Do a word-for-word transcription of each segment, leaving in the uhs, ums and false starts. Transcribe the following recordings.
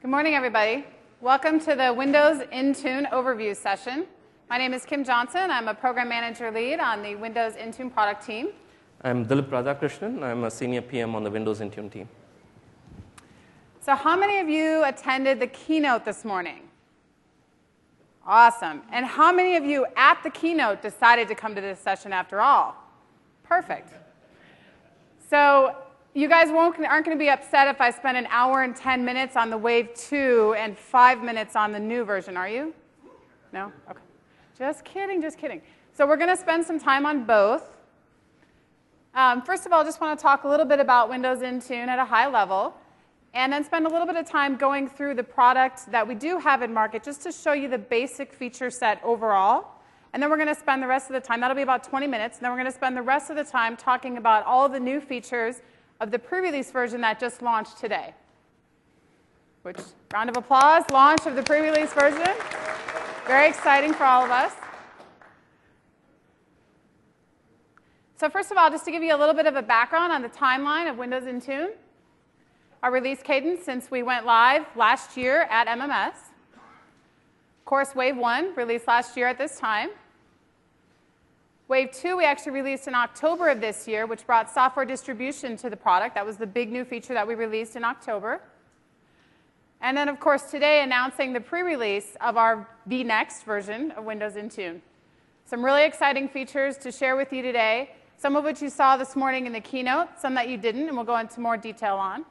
Good morning, everybody. Welcome to the Windows Intune overview session. My name is Kim Johnson. I'm a program manager lead on the Windows Intune product team. I'm Dilip Radhakrishnan. I'm a senior P M on the Windows Intune team. So how many of you attended the keynote this morning? Awesome. And how many of you at the keynote decided to come to this session after all? Perfect. So you guys won't, aren't going to be upset if I spend an hour and ten minutes on the Wave two and five minutes on the new version, are you? No? Okay. Just kidding, just kidding. So we're going to spend some time on both. Um, first of all, I just want to talk a little bit about Windows Intune at a high level, and then spend a little bit of time going through the product that we do have in market just to show you the basic feature set overall. And then we're going to spend the rest of the time, that'll be about twenty minutes, and then we're going to spend the rest of the time talking about all the new features of the pre-release version that just launched today. Which, round of applause, launch of the pre-release version. Very exciting for all of us. So first of all, just to give you a little bit of a background on the timeline of Windows Intune, our release cadence since we went live last year at M M S. Of course, Wave one released last year at this time. Wave two we actually released in October of this year, which brought software distribution to the product. That was the big new feature that we released in October. And then, of course, today announcing the pre-release of our vNext version of Windows Intune. Some really exciting features to share with you today, some of which you saw this morning in the keynote, some that you didn't, and we'll go into more detail on.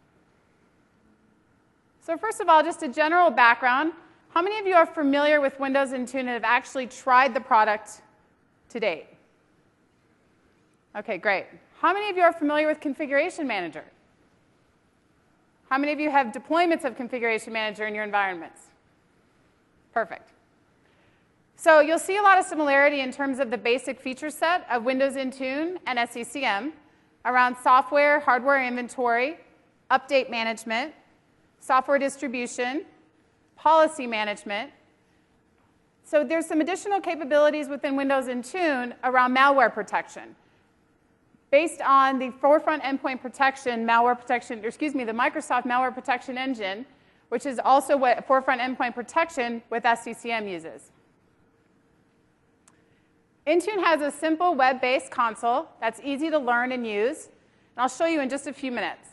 So first of all, just a general background. How many of you are familiar with Windows Intune and have actually tried the product to date? Okay, great. How many of you are familiar with Configuration Manager? How many of you have deployments of Configuration Manager in your environments? Perfect. So you'll see a lot of similarity in terms of the basic feature set of Windows Intune and S C C M around software, hardware inventory, update management, software distribution, policy management. So there's some additional capabilities within Windows Intune around malware protection. Based on the Forefront Endpoint Protection malware protection, or excuse me, the Microsoft Malware Protection Engine, which is also what Forefront Endpoint Protection with S C C M uses. Intune has a simple web-based console that's easy to learn and use, and I'll show you in just a few minutes.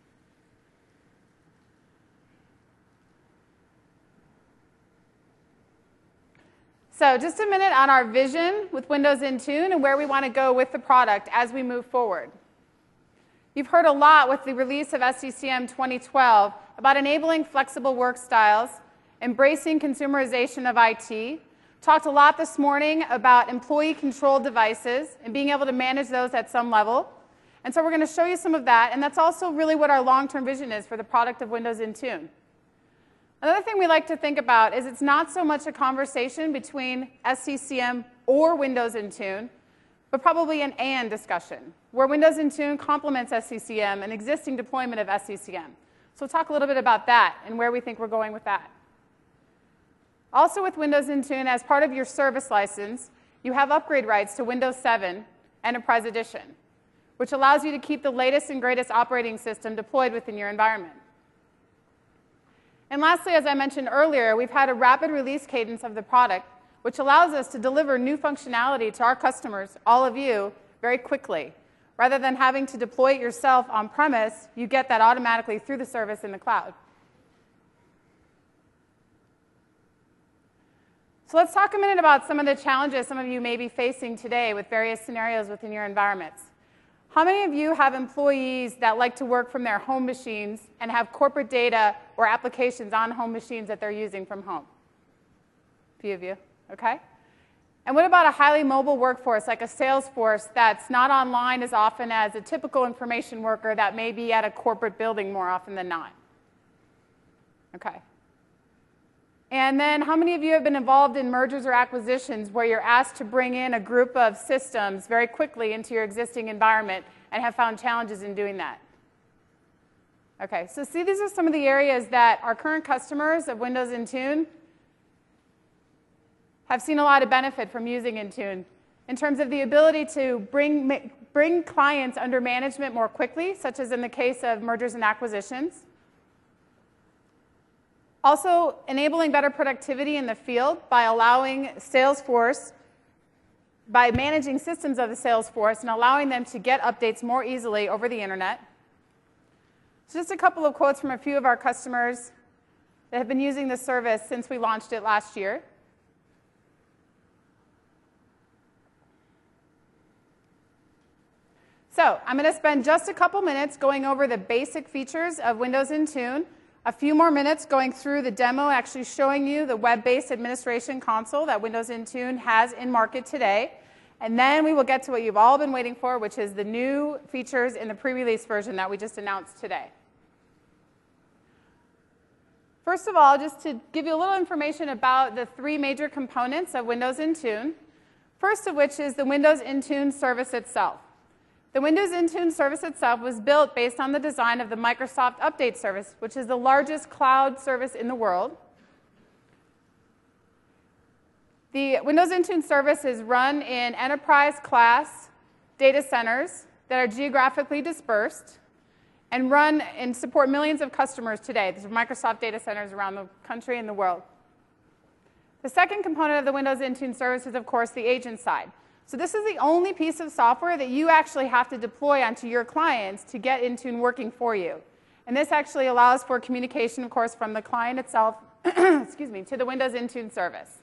So just a minute on our vision with Windows Intune and where we want to go with the product as we move forward. You've heard a lot with the release of S C C M twenty twelve about enabling flexible work styles, embracing consumerization of I T. Talked a lot this morning about employee-controlled devices and being able to manage those at some level. And so we're going to show you some of that, and that's also really what our long-term vision is for the product of Windows Intune. Another thing we like to think about is it's not so much a conversation between S C C M or Windows Intune, but probably an and discussion, where Windows Intune complements S C C M, an existing deployment of S C C M. So we'll talk a little bit about that and where we think we're going with that. Also with Windows Intune, as part of your service license, you have upgrade rights to Windows seven Enterprise Edition, which allows you to keep the latest and greatest operating system deployed within your environment. And lastly, as I mentioned earlier, we've had a rapid release cadence of the product, which allows us to deliver new functionality to our customers, all of you, very quickly. Rather than having to deploy it yourself on-premise, you get that automatically through the service in the cloud. So let's talk a minute about some of the challenges some of you may be facing today with various scenarios within your environments. How many of you have employees that like to work from their home machines and have corporate data or applications on home machines that they're using from home? A few of you, okay? And what about a highly mobile workforce like a sales force that's not online as often as a typical information worker that may be at a corporate building more often than not? Okay. And then how many of you have been involved in mergers or acquisitions where you're asked to bring in a group of systems very quickly into your existing environment and have found challenges in doing that? Okay, so see, these are some of the areas that our current customers of Windows Intune have seen a lot of benefit from using Intune in terms of the ability to bring, bring clients under management more quickly, such as in the case of mergers and acquisitions. Also, enabling better productivity in the field by allowing Salesforce, by managing systems of the Salesforce and allowing them to get updates more easily over the internet. So just a couple of quotes from a few of our customers that have been using this service since we launched it last year. So I'm going to spend just a couple minutes going over the basic features of Windows Intune, a few more minutes going through the demo, actually showing you the web-based administration console that Windows Intune has in market today. And then we will get to what you've all been waiting for, which is the new features in the pre-release version that we just announced today. First of all, just to give you a little information about the three major components of Windows Intune, first of which is the Windows Intune service itself. The Windows Intune service itself was built based on the design of the Microsoft Update Service, which is the largest cloud service in the world. The Windows Intune service is run in enterprise-class data centers that are geographically dispersed and run and support millions of customers today. These are Microsoft data centers around the country and the world. The second component of the Windows Intune service is, of course, the agent side. So this is the only piece of software that you actually have to deploy onto your clients to get Intune working for you. And this actually allows for communication, of course, from the client itself excuse me, to the Windows Intune service.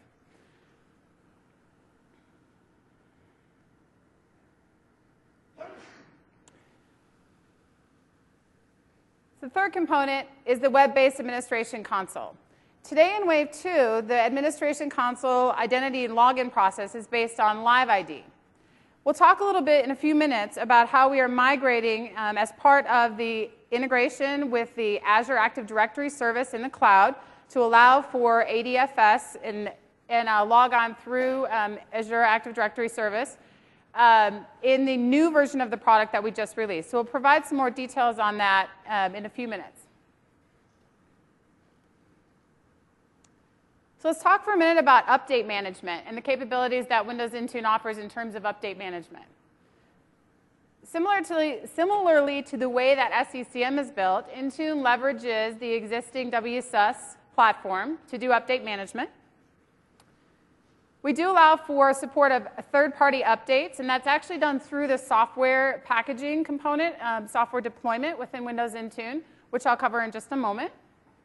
The third component is the web-based administration console. Today in Wave two, the administration console identity and login process is based on Live I D. We'll talk a little bit in a few minutes about how we are migrating um, as part of the integration with the Azure Active Directory service in the cloud to allow for A D F S and, and uh, log on through um, Azure Active Directory service um, in the new version of the product that we just released. So we'll provide some more details on that um, in a few minutes. So let's talk for a minute about update management and the capabilities that Windows Intune offers in terms of update management. Similar to, similarly to the way that S C C M is built, Intune leverages the existing W S U S platform to do update management. We do allow for support of third-party updates, and that's actually done through the software packaging component, um, software deployment within Windows Intune, which I'll cover in just a moment.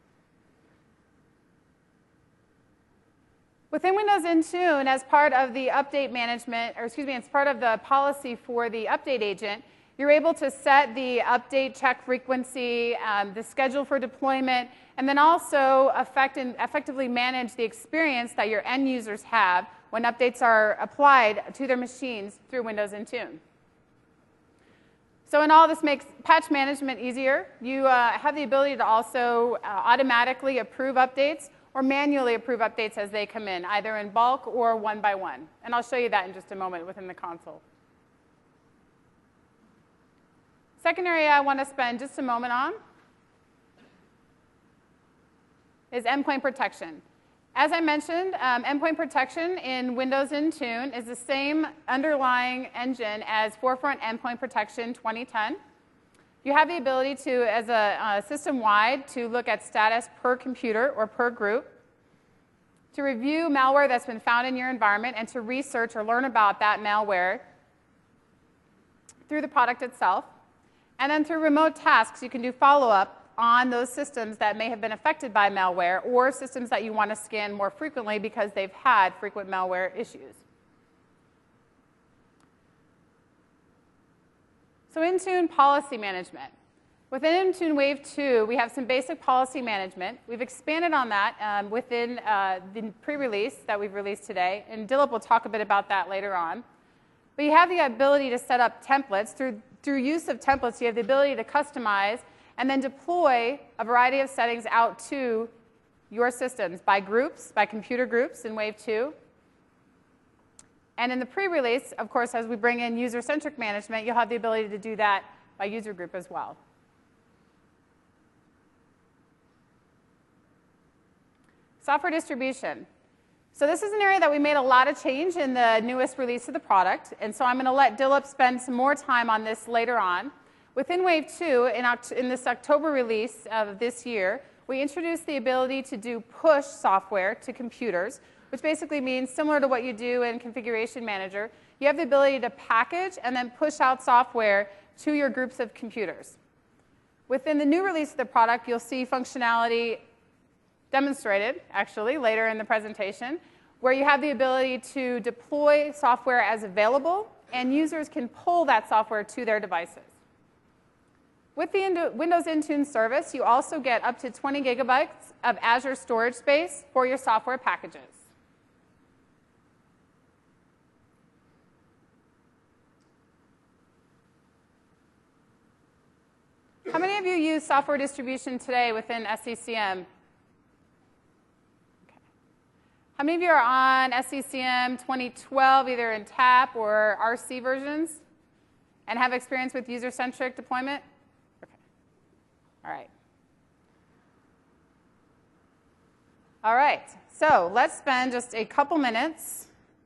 Within Windows Intune, as part of the update management, or excuse me, as part of the policy for the update agent, you're able to set the update check frequency, um, the schedule for deployment, and then also affect and effectively manage the experience that your end users have when updates are applied to their machines through Windows Intune. So in all, this makes patch management easier. You uh, have the ability to also uh, automatically approve updates or manually approve updates as they come in, either in bulk or one by one. And I'll show you that in just a moment within the console. Second area I want to spend just a moment on is endpoint protection. As I mentioned, um, endpoint protection in Windows Intune is the same underlying engine as Forefront Endpoint Protection twenty ten. You have the ability to, as a uh, system-wide, to look at status per computer or per group, to review malware that's been found in your environment, and to research or learn about that malware through the product itself. And then through remote tasks, you can do follow-up on those systems that may have been affected by malware or systems that you want to scan more frequently because they've had frequent malware issues. So Intune policy management. Within Intune Wave two, we have some basic policy management. We've expanded on that um, within uh, the pre-release that we've released today, and Dilip will talk a bit about that later on. But you have the ability to set up templates. Through, through use of templates, you have the ability to customize and then deploy a variety of settings out to your systems by groups, by computer groups in Wave two. And in the pre-release, of course, as we bring in user-centric management, you'll have the ability to do that by user group as well. Software distribution. So this is an area that we made a lot of change in the newest release of the product. And so I'm going to let Dilip spend some more time on this later on. Within Wave two, in, Oct in this October release of this year, we introduced the ability to do push software to computers, which basically means similar to what you do in Configuration Manager. You have the ability to package and then push out software to your groups of computers. Within the new release of the product, you'll see functionality demonstrated, actually, later in the presentation, where you have the ability to deploy software as available, and users can pull that software to their devices. With the Windows Intune service, you also get up to twenty gigabytes of Azure storage space for your software packages. How many of you use software distribution today within S C C M? Okay. How many of you are on S C C M twenty twelve, either in T A P or R C versions, and have experience with user-centric deployment? Okay. All right. All right. So let's spend just a couple minutes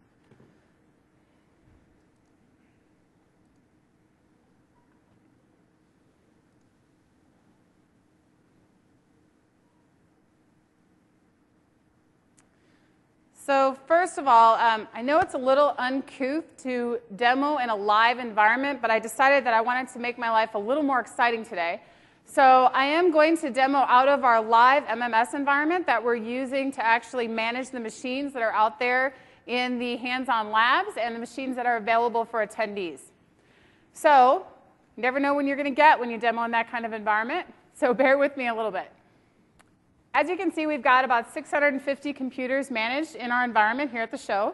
So first of all, um, I know it's a little uncouth to demo in a live environment, but I decided that I wanted to make my life a little more exciting today. So I am going to demo out of our live M M S environment that we're using to actually manage the machines that are out there in the hands-on labs and the machines that are available for attendees. So you never know when you're going to get when you demo in that kind of environment, so bear with me a little bit. As you can see, we've got about six hundred fifty computers managed in our environment here at the show.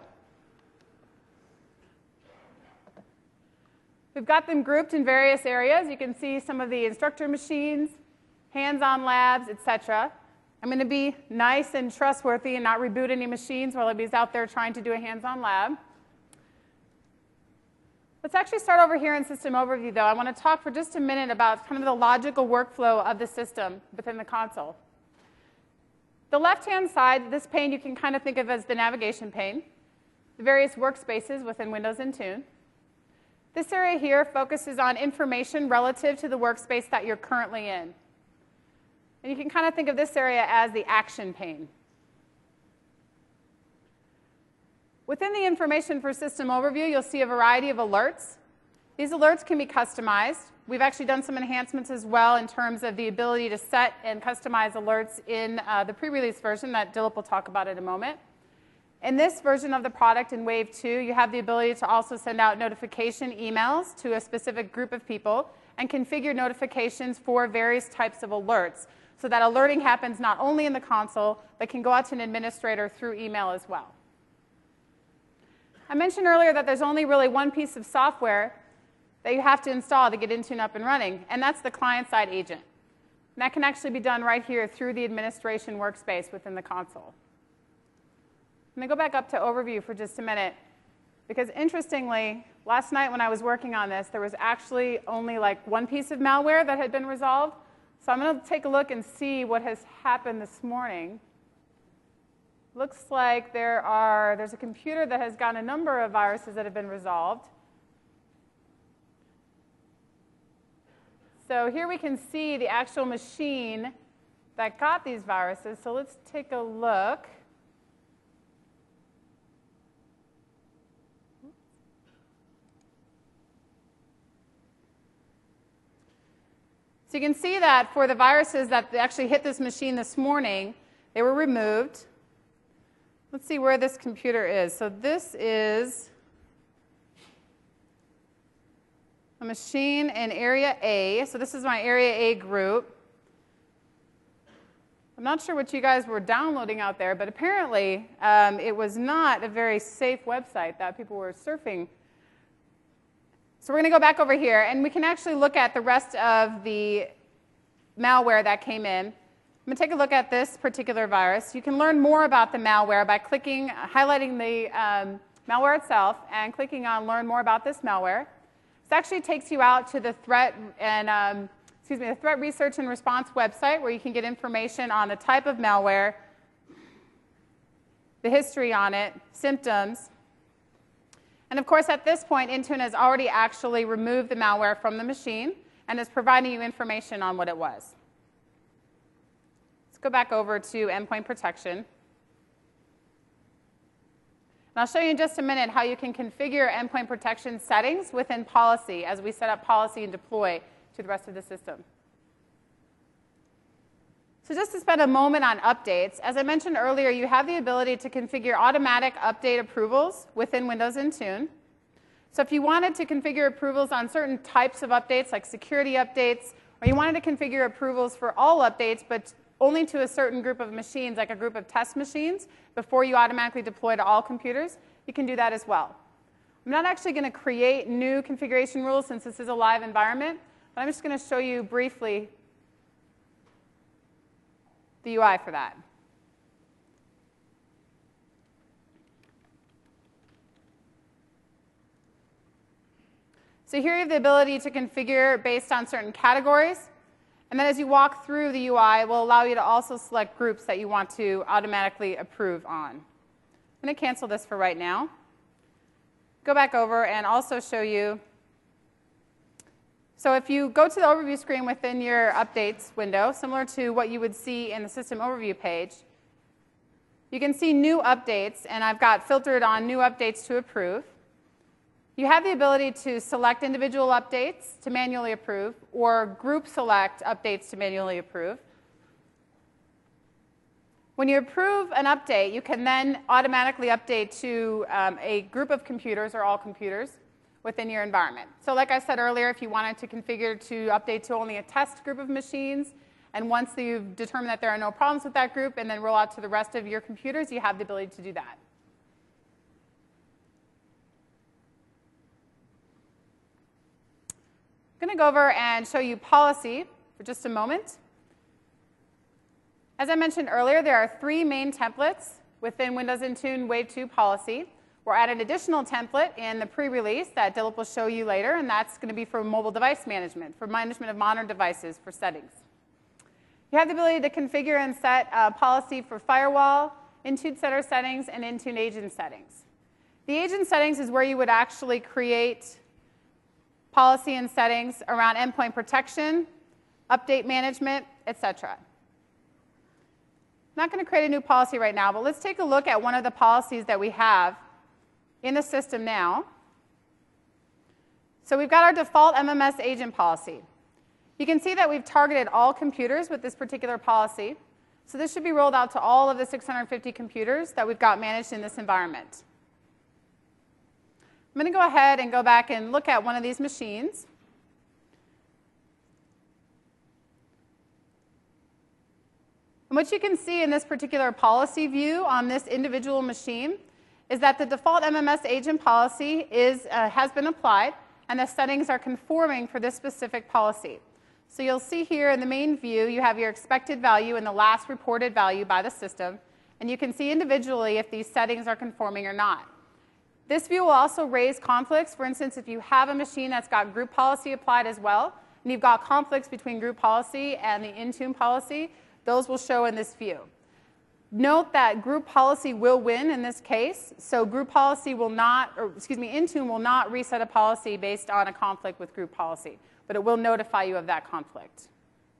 We've got them grouped in various areas. You can see some of the instructor machines, hands-on labs, et cetera. I'm going to be nice and trustworthy and not reboot any machines while everybody's out there trying to do a hands-on lab. Let's actually start over here in System Overview, though. I want to talk for just a minute about kind of the logical workflow of the system within the console. The left-hand side, this pane you can kind of think of as the navigation pane, the various workspaces within Windows Intune. This area here focuses on information relative to the workspace that you're currently in. And you can kind of think of this area as the action pane. Within the information for System Overview, you'll see a variety of alerts. These alerts can be customized. We've actually done some enhancements as well in terms of the ability to set and customize alerts in uh, the pre-release version that Dilip will talk about in a moment. In this version of the product in Wave two, you have the ability to also send out notification emails to a specific group of people and configure notifications for various types of alerts so that alerting happens not only in the console, but can go out to an administrator through email as well. I mentioned earlier that there's only really one piece of software that you have to install to get Intune up and running, and that's the client-side agent. And that can actually be done right here through the administration workspace within the console. I'm going to go back up to Overview for just a minute, because interestingly, last night when I was working on this, there was actually only like one piece of malware that had been resolved. So I'm going to take a look and see what has happened this morning. Looks like there are, there's a computer that has gotten a number of viruses that have been resolved. So here we can see the actual machine that got these viruses. So let's take a look. So you can see that for the viruses that actually hit this machine this morning, they were removed. Let's see where this computer is. So this is a machine in Area A. So this is my Area A group. I'm not sure what you guys were downloading out there, but apparently um, it was not a very safe website that people were surfing. So we're going to go back over here, and we can actually look at the rest of the malware that came in. I'm going to take a look at this particular virus. You can learn more about the malware by clicking, highlighting the um, malware itself and clicking on Learn More About This Malware. This actually takes you out to the threat and um, excuse me, the Threat Research and Response website, where you can get information on the type of malware, the history on it, symptoms. And of course, at this point, Intune has already actually removed the malware from the machine and is providing you information on what it was. Let's go back over to endpoint protection. And I'll show you in just a minute how you can configure endpoint protection settings within policy as we set up policy and deploy to the rest of the system. So just to spend a moment on updates, as I mentioned earlier, you have the ability to configure automatic update approvals within Windows Intune. So if you wanted to configure approvals on certain types of updates, like security updates, or you wanted to configure approvals for all updates, but only to a certain group of machines, like a group of test machines, before you automatically deploy to all computers, you can do that as well. I'm not actually going to create new configuration rules since this is a live environment, but I'm just going to show you briefly the U I for that. So here you have the ability to configure based on certain categories. And then as you walk through the U I, it will allow you to also select groups that you want to automatically approve on. I'm going to cancel this for right now. Go back over and also show you. So if you go to the overview screen within your updates window, similar to what you would see in the system overview page, you can see new updates, and I've got filtered on new updates to approve. You have the ability to select individual updates to manually approve, or group select updates to manually approve. When you approve an update, you can then automatically update to um, a group of computers or all computers within your environment. So like I said earlier, if you wanted to configure to update to only a test group of machines, and once you've determined that there are no problems with that group and then roll out to the rest of your computers, you have the ability to do that. I'm going to go over and show you policy for just a moment. As I mentioned earlier, there are three main templates within Windows Intune Wave two policy. We'll add an additional template in the pre-release that Dilip will show you later, and that's going to be for mobile device management, for management of modern devices for settings. You have the ability to configure and set a policy for firewall, Intune Center settings, and Intune agent settings. The agent settings is where you would actually create policy and settings around endpoint protection, update management, et cetera. I'm not going to create a new policy right now, but let's take a look at one of the policies that we have in the system now. So we've got our default M M S agent policy. You can see that we've targeted all computers with this particular policy. So this should be rolled out to all of the six hundred fifty computers that we've got managed in this environment. I'm going to go ahead and go back and look at one of these machines. And what you can see in this particular policy view on this individual machine is that the default M M S agent policy is, uh, has been applied, and the settings are conforming for this specific policy. So you'll see here in the main view, you have your expected value and the last reported value by the system, and you can see individually if these settings are conforming or not. This view will also raise conflicts. For instance, if you have a machine that's got group policy applied as well, and you've got conflicts between group policy and the Intune policy, those will show in this view. Note that group policy will win in this case, so group policy will not, or excuse me, Intune will not reset a policy based on a conflict with group policy, but it will notify you of that conflict.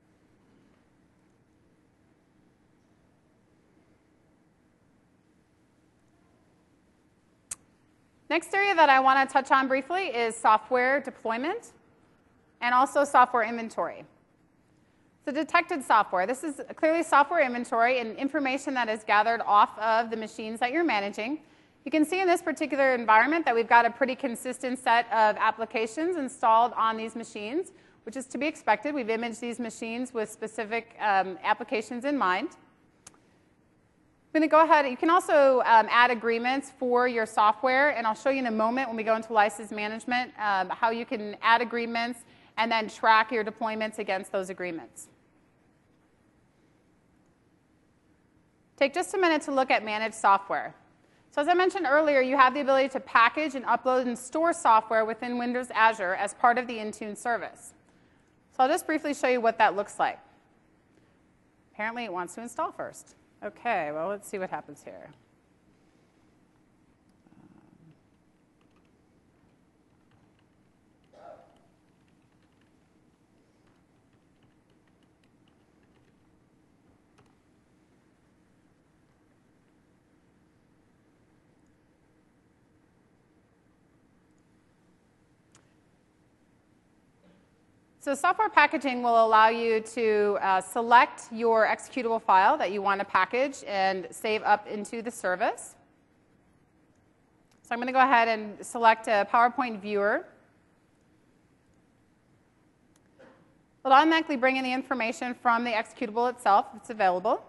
Next area that I want to touch on briefly is software deployment and also software inventory. So detected software. This is clearly software inventory and information that is gathered off of the machines that you're managing. You can see in this particular environment that we've got a pretty consistent set of applications installed on these machines, which is to be expected. We've imaged these machines with specific um, applications in mind. I'm going to go ahead. You can also um, add agreements for your software, and I'll show you in a moment when we go into license management um, how you can add agreements and then track your deployments against those agreements. Take just a minute to look at managed software. So as I mentioned earlier, you have the ability to package and upload and store software within Windows Azure as part of the Intune service. So I'll just briefly show you what that looks like. Apparently it wants to install first. Okay, well, let's see what happens here. So software packaging will allow you to uh, select your executable file that you want to package and save up into the service. So I'm going to go ahead and select a PowerPoint viewer. It'll automatically bring in the information from the executable itself if it's available.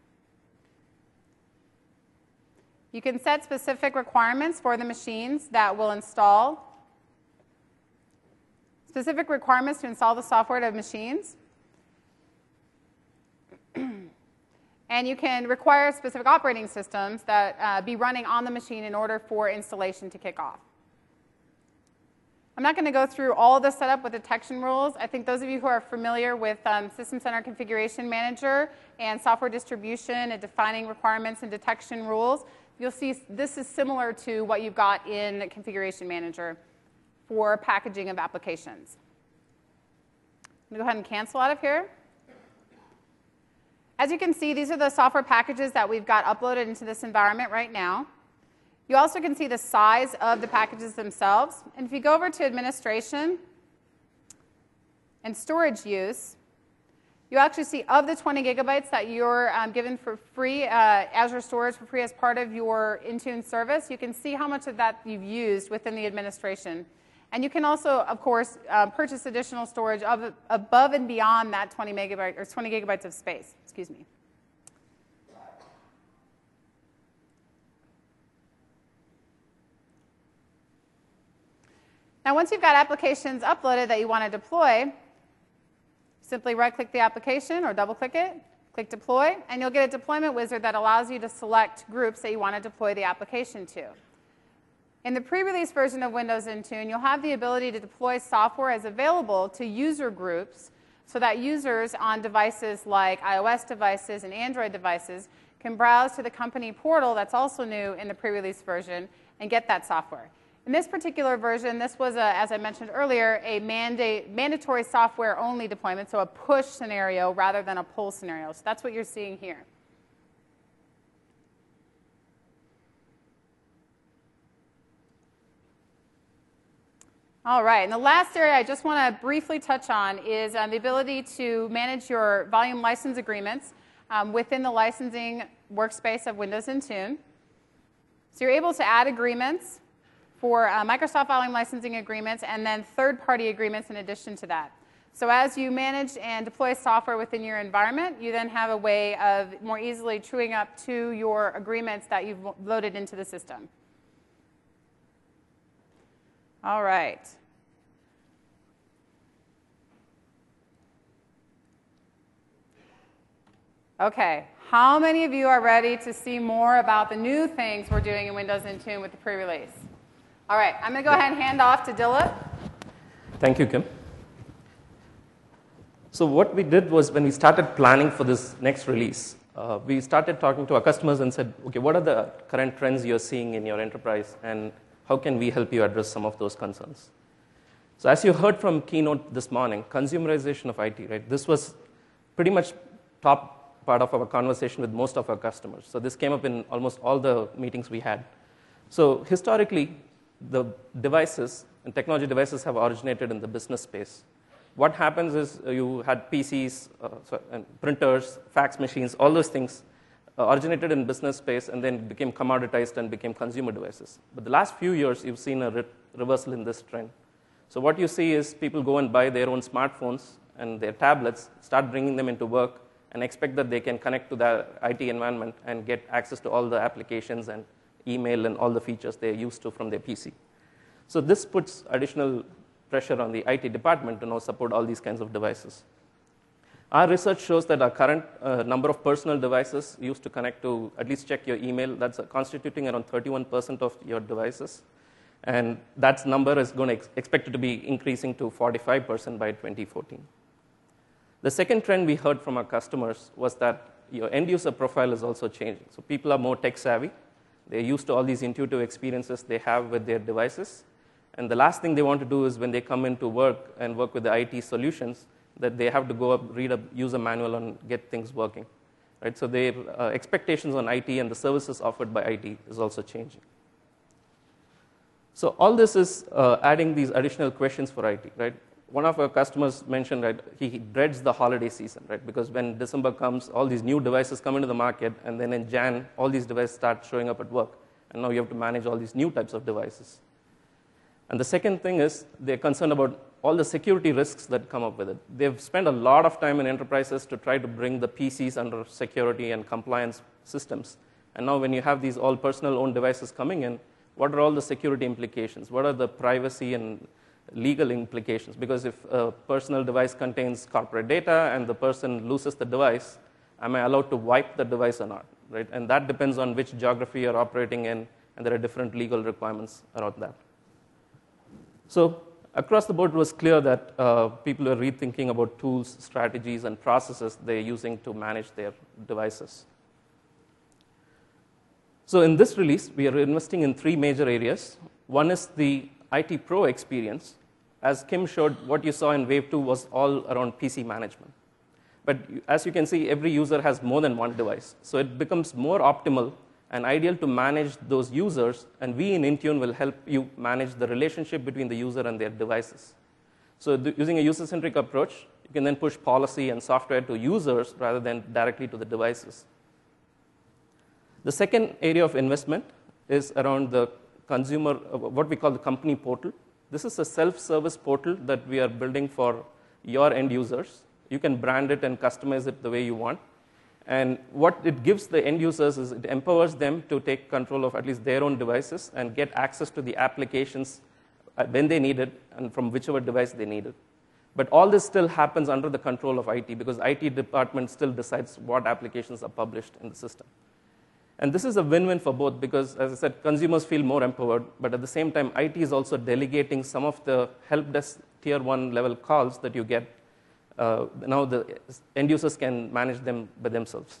You can set specific requirements for the machines that will install. Specific requirements to install the software to machines. And you can require specific operating systems that uh, be running on the machine in order for installation to kick off. I'm not going to go through all the setup with detection rules. I think those of you who are familiar with um, System Center Configuration Manager and software distribution and defining requirements and detection rules, you'll see this is similar to what you've got in Configuration Manager for packaging of applications. I'm going to go ahead and cancel out of here. As you can see, these are the software packages that we've got uploaded into this environment right now. You also can see the size of the packages themselves. And if you go over to administration and storage use, you actually see of the twenty gigabytes that you're um, given for free, uh, Azure Storage for free as part of your Intune service, you can see how much of that you've used within the administration. And you can also, of course, uh, purchase additional storage of, above and beyond that twenty megabyte or twenty gigabytes of space. Excuse me. Now, once you've got applications uploaded that you want to deploy, simply right-click the application or double-click it, click Deploy, and you'll get a deployment wizard that allows you to select groups that you want to deploy the application to. In the pre-release version of Windows Intune, you'll have the ability to deploy software as available to user groups so that users on devices like iOS devices and Android devices can browse to the company portal that's also new in the pre-release version and get that software. In this particular version, this was, a, as I mentioned earlier, a mandate, mandatory software-only deployment, so a push scenario rather than a pull scenario. So that's what you're seeing here. All right, and the last area I just want to briefly touch on is um, the ability to manage your volume license agreements um, within the licensing workspace of Windows Intune. So you're able to add agreements for uh, Microsoft volume licensing agreements and then third-party agreements in addition to that. So as you manage and deploy software within your environment, you then have a way of more easily truing up to your agreements that you've loaded into the system. All right. Okay, how many of you are ready to see more about the new things we're doing in Windows Intune with the pre-release? All right, I'm going to go ahead and hand off to Dilip. Thank you, Kim. So what we did was when we started planning for this next release, uh, we started talking to our customers and said, okay, what are the current trends you're seeing in your enterprise, and how can we help you address some of those concerns? So as you heard from keynote this morning, consumerization of I T, right? This was pretty much top part of our conversation with most of our customers. So this came up in almost all the meetings we had. So historically, the devices and technology devices have originated in the business space. What happens is uh, you had P Cs, uh, so, and printers, fax machines, all those things uh, originated in business space and then became commoditized and became consumer devices. But the last few years, you've seen a re reversal in this trend. So what you see is people go and buy their own smartphones and their tablets, start bringing them into work, and expect that they can connect to the I T environment and get access to all the applications and email and all the features they're used to from their P C. So this puts additional pressure on the I T department to now support all these kinds of devices. Our research shows that our current uh, number of personal devices used to connect to at least check your email, that's uh, constituting around thirty-one percent of your devices. And that number is going to ex expected to be increasing to forty-five percent by twenty fourteen. The second trend we heard from our customers was that your end user profile is also changing. So people are more tech savvy. They're used to all these intuitive experiences they have with their devices. And the last thing they want to do is when they come into work and work with the I T solutions, that they have to go up, read a user manual and get things working. Right? So their uh, expectations on I T and the services offered by I T is also changing. So all this is uh, adding these additional questions for I T. Right? one of our customers mentioned, right, he, he dreads the holiday season, right? Because when December comes, all these new devices come into the market, and then in Jan, all these devices start showing up at work. And now you have to manage all these new types of devices. And the second thing is they're concerned about all the security risks that come up with it. They've spent a lot of time in enterprises to try to bring the P Cs under security and compliance systems. And now when you have these all personal-owned devices coming in, what are all the security implications? What are the privacy and legal implications? Because if a personal device contains corporate data and the person loses the device, am I allowed to wipe the device or not? Right? And that depends on which geography you're operating in, and there are different legal requirements around that. So across the board, it was clear that uh, people are rethinking about tools, strategies, and processes they're using to manage their devices. So in this release, we are investing in three major areas. One is the I T Pro experience. As Kim showed, what you saw in Wave two was all around P C management. But as you can see, every user has more than one device. So it becomes more optimal and ideal to manage those users, and we in Intune will help you manage the relationship between the user and their devices. So the, using a user-centric approach, you can then push policy and software to users rather than directly to the devices. The second area of investment is around the consumer, what we call the company portal. This is a self-service portal that we are building for your end users. You can brand it and customize it the way you want. And what it gives the end users is it empowers them to take control of at least their own devices and get access to the applications when they need it and from whichever device they need it. But all this still happens under the control of I T, because I T department still decides what applications are published in the system. And this is a win-win for both, because, as I said, consumers feel more empowered, but at the same time, I T is also delegating some of the help desk tier one level calls that you get. Uh, now the end users can manage them by themselves.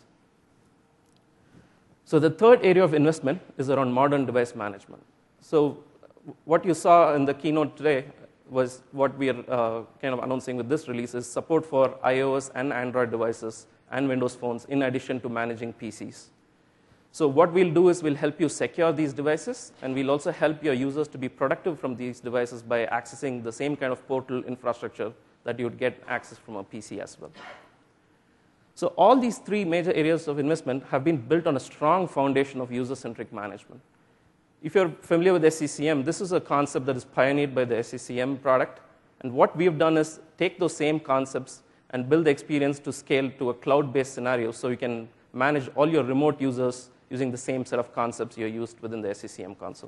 So the third area of investment is around modern device management. So what you saw in the keynote today was what we are uh, kind of announcing with this release is support for iOS and Android devices and Windows phones in addition to managing P Cs. So what we'll do is we'll help you secure these devices, and we'll also help your users to be productive from these devices by accessing the same kind of portal infrastructure that you would get access from a P C as well. So all these three major areas of investment have been built on a strong foundation of user-centric management. If you're familiar with S C C M, this is a concept that is pioneered by the S C C M product. And what we've done is take those same concepts and build the experience to scale to a cloud-based scenario so you can manage all your remote users using the same set of concepts you used within the S C C M console.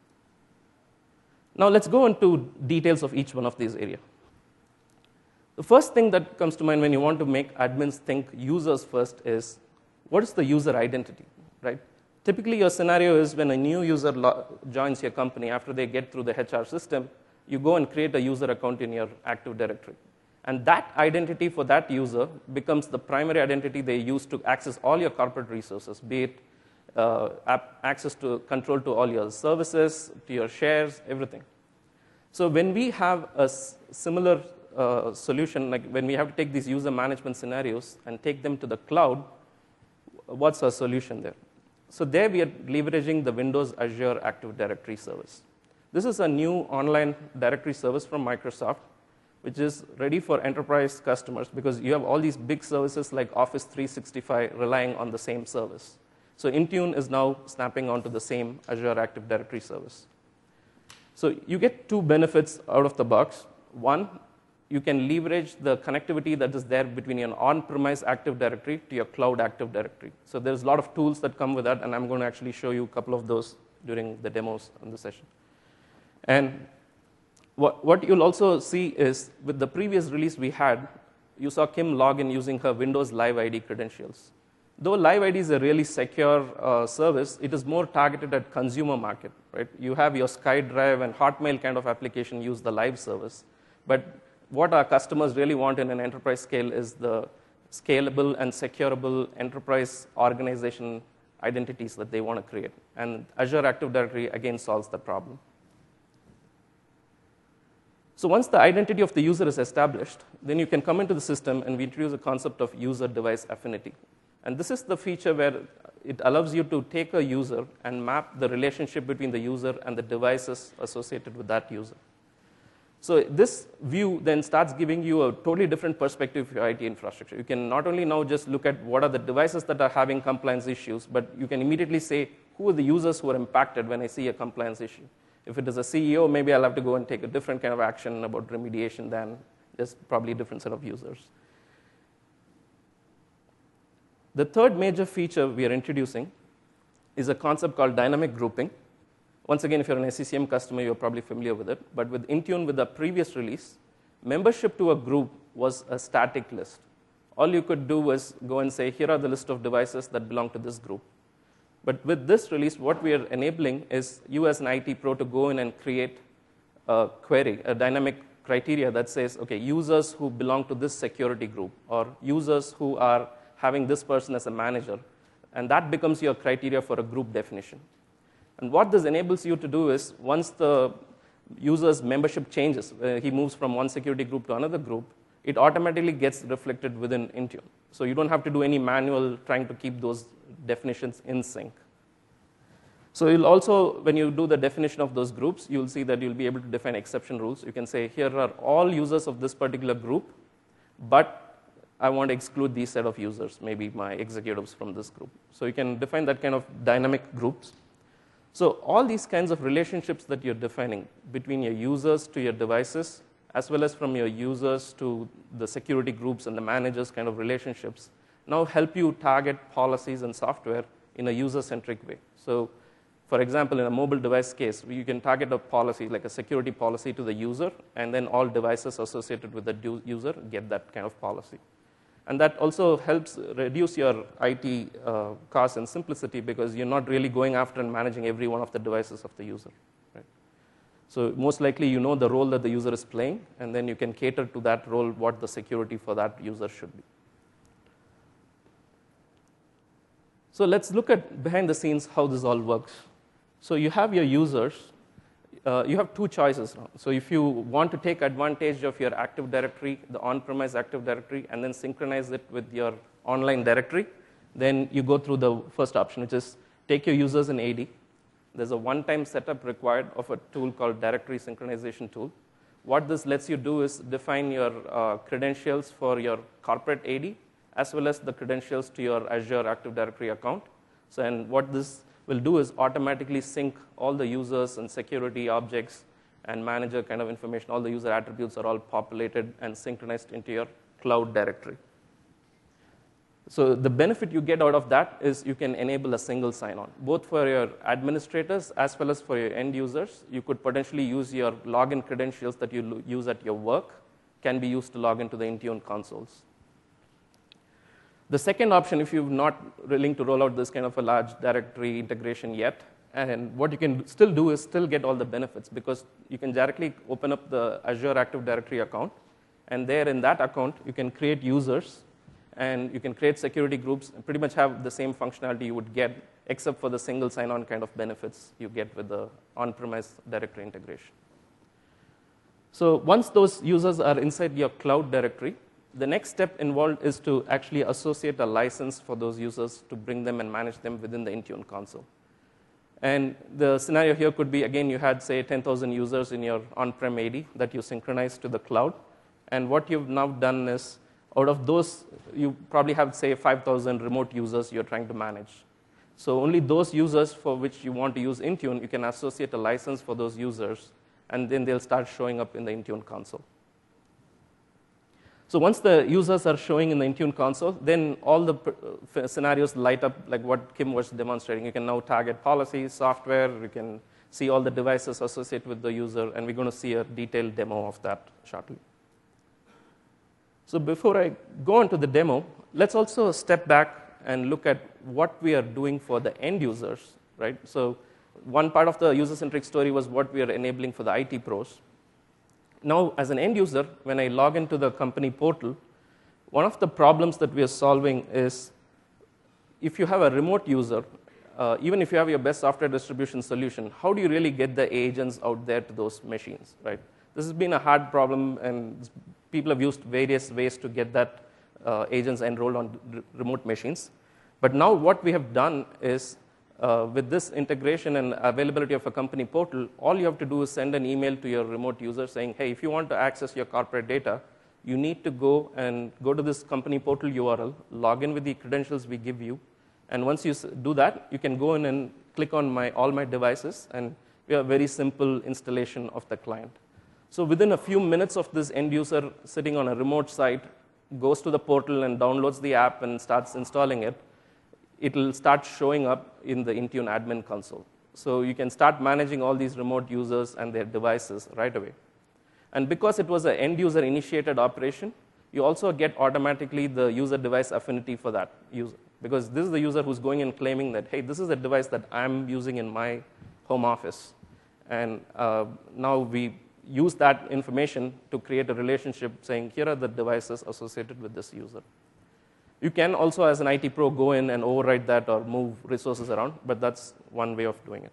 Now let's go into details of each one of these areas. The first thing that comes to mind when you want to make admins think users first is, what is the user identity, right? Typically, your scenario is when a new user joins your company, after they get through the H R system, you go and create a user account in your Active Directory. And that identity for that user becomes the primary identity they use to access all your corporate resources, be it uh, app access to control to all your services, to your shares, everything. So when we have a similar uh, solution, like when we have to take these user management scenarios and take them to the cloud, what's our solution there? So there we are leveraging the Windows Azure Active Directory service. This is a new online directory service from Microsoft, which is ready for enterprise customers because you have all these big services like Office three sixty-five relying on the same service. So Intune is now snapping onto the same Azure Active Directory service. So you get two benefits out of the box. One, you can leverage the connectivity that is there between your on-premise Active Directory to your cloud Active Directory. So there's a lot of tools that come with that, and I'm going to actually show you a couple of those during the demos in the session. And what, what you'll also see is, with the previous release we had, you saw Kim log in using her Windows Live I D credentials. Though Live I D is a really secure uh, service, it is more targeted at consumer market, right? You have your SkyDrive and Hotmail kind of application use the live service. But what our customers really want in an enterprise scale is the scalable and securable enterprise organization identities that they want to create. And Azure Active Directory, again, solves that problem. So once the identity of the user is established, then you can come into the system and we introduce a concept of user-device affinity. And this is the feature where it allows you to take a user and map the relationship between the user and the devices associated with that user. So this view then starts giving you a totally different perspective of your I T infrastructure. You can not only now just look at what are the devices that are having compliance issues, but you can immediately say, who are the users who are impacted when I see a compliance issue? If it is a C E O, maybe I'll have to go and take a different kind of action about remediation than just probably a different set of users. The third major feature we are introducing is a concept called dynamic grouping. Once again, if you're an S C C M customer, you're probably familiar with it. But with Intune, with the previous release, membership to a group was a static list. All you could do was go and say, here are the list of devices that belong to this group. But with this release, what we are enabling is you as an I T pro to go in and create a query, a dynamic criteria that says, okay, users who belong to this security group, or users who are having this person as a manager. And that becomes your criteria for a group definition. And what this enables you to do is, once the user's membership changes, uh, he moves from one security group to another group, it automatically gets reflected within Intune. So you don't have to do any manual trying to keep those definitions in sync. So you'll also, when you do the definition of those groups, you'll see that you'll be able to define exception rules. You can say, here are all users of this particular group, but I want to exclude these set of users, maybe my executives from this group. So you can define that kind of dynamic groups. So all these kinds of relationships that you're defining between your users to your devices, as well as from your users to the security groups and the managers kind of relationships, now help you target policies and software in a user-centric way. So for example, in a mobile device case, you can target a policy, like a security policy to the user, and then all devices associated with the user get that kind of policy. And that also helps reduce your I T uh, cost and simplicity, because you're not really going after and managing every one of the devices of the user. Right? So most likely you know the role that the user is playing, and then you can cater to that role what the security for that user should be. So let's look at behind the scenes how this all works. So you have your users. Uh, you have two choices now. So if you want to take advantage of your Active Directory, the on-premise Active Directory, and then synchronize it with your online directory, then you go through the first option, which is take your users in A D. There's a one-time setup required of a tool called Directory Synchronization Tool. What this lets you do is define your uh, credentials for your corporate A D, as well as the credentials to your Azure Active Directory account. So, and what this will do is automatically sync all the users and security objects and manager kind of information. All the user attributes are all populated and synchronized into your cloud directory. So the benefit you get out of that is you can enable a single sign-on, both for your administrators as well as for your end users. You could potentially use your login credentials that you use at your work can be used to log into the Intune consoles. The second option, if you're not willing to roll out this kind of a large directory integration yet, and what you can still do is still get all the benefits, because you can directly open up the Azure Active Directory account, and there in that account, you can create users, and you can create security groups, and pretty much have the same functionality you would get, except for the single sign-on kind of benefits you get with the on-premise directory integration. So once those users are inside your cloud directory, the next step involved is to actually associate a license for those users to bring them and manage them within the Intune console. And the scenario here could be, again, you had, say, ten thousand users in your on-prem A D that you synchronized to the cloud. And what you've now done is, out of those, you probably have, say, five thousand remote users you're trying to manage. So only those users for which you want to use Intune, you can associate a license for those users, and then they'll start showing up in the Intune console. So once the users are showing in the Intune console, then all the uh, scenarios light up like what Kim was demonstrating. You can now target policies, software, you can see all the devices associated with the user, and we're going to see a detailed demo of that shortly. So before I go into the demo, let's also step back and look at what we are doing for the end users, right? So one part of the user-centric story was what we are enabling for the I T pros. Now, as an end user, when I log into the company portal, one of the problems that we are solving is if you have a remote user, uh, even if you have your best software distribution solution, how do you really get the agents out there to those machines, right? This has been a hard problem, and people have used various ways to get that uh, agents enrolled on r remote machines. But now what we have done is uh, with this integration and availability of a company portal, all you have to do is send an email to your remote user saying, hey, if you want to access your corporate data, you need to go and go to this company portal U R L, log in with the credentials we give you, and once you do that, you can go in and click on my, all my devices, and we have a very simple installation of the client. So within a few minutes of this end user sitting on a remote site, goes to the portal and downloads the app and starts installing it, it will start showing up in the Intune admin console. So you can start managing all these remote users and their devices right away. And because it was an end user initiated operation, you also get automatically the user device affinity for that user. Because this is the user who's going and claiming that, hey, this is a device that I'm using in my home office. And uh, now we use that information to create a relationship saying, here are the devices associated with this user. You can also, as an I T pro, go in and override that or move resources around, but that's one way of doing it.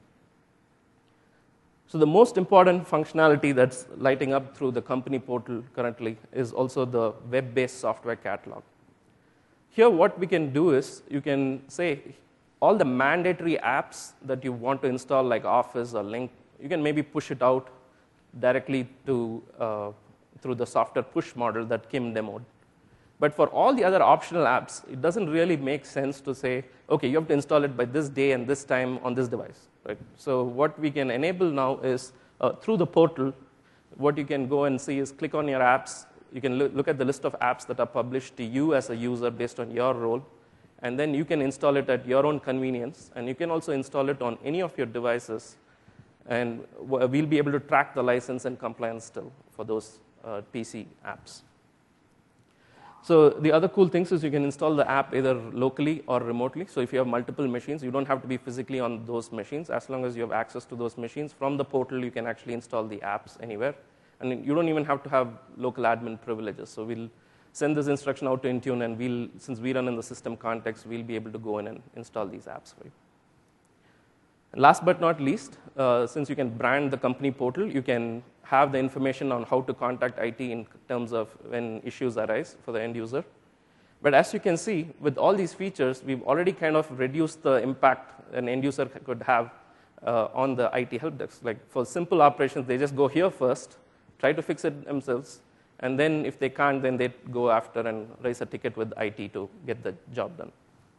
So the most important functionality that's lighting up through the company portal currently is also the web-based software catalog. Here, what we can do is you can say all the mandatory apps that you want to install, like Office or Lync, you can maybe push it out directly to, uh, through the software push model that Kim demoed. But for all the other optional apps, it doesn't really make sense to say, OK, you have to install it by this day and this time on this device. Right? So what we can enable now is, uh, through the portal, what you can go and see is click on your apps. You can lo look at the list of apps that are published to you as a user based on your role. And then you can install it at your own convenience. And you can also install it on any of your devices. And we'll be able to track the license and compliance still for those uh, P C apps. So the other cool things is you can install the app either locally or remotely. So if you have multiple machines, you don't have to be physically on those machines. As long as you have access to those machines, from the portal, you can actually install the apps anywhere. And you don't even have to have local admin privileges. So we'll send this instruction out to Intune, and we'll, since we run in the system context, we'll be able to go in and install these apps for you. And last but not least, uh, since you can brand the company portal, you can have the information on how to contact I T in terms of when issues arise for the end user. But as you can see, with all these features, we've already kind of reduced the impact an end user could have uh, on the I T help desk. Like for simple operations, they just go here first, try to fix it themselves, and then if they can't, then they go after and raise a ticket with I T to get the job done.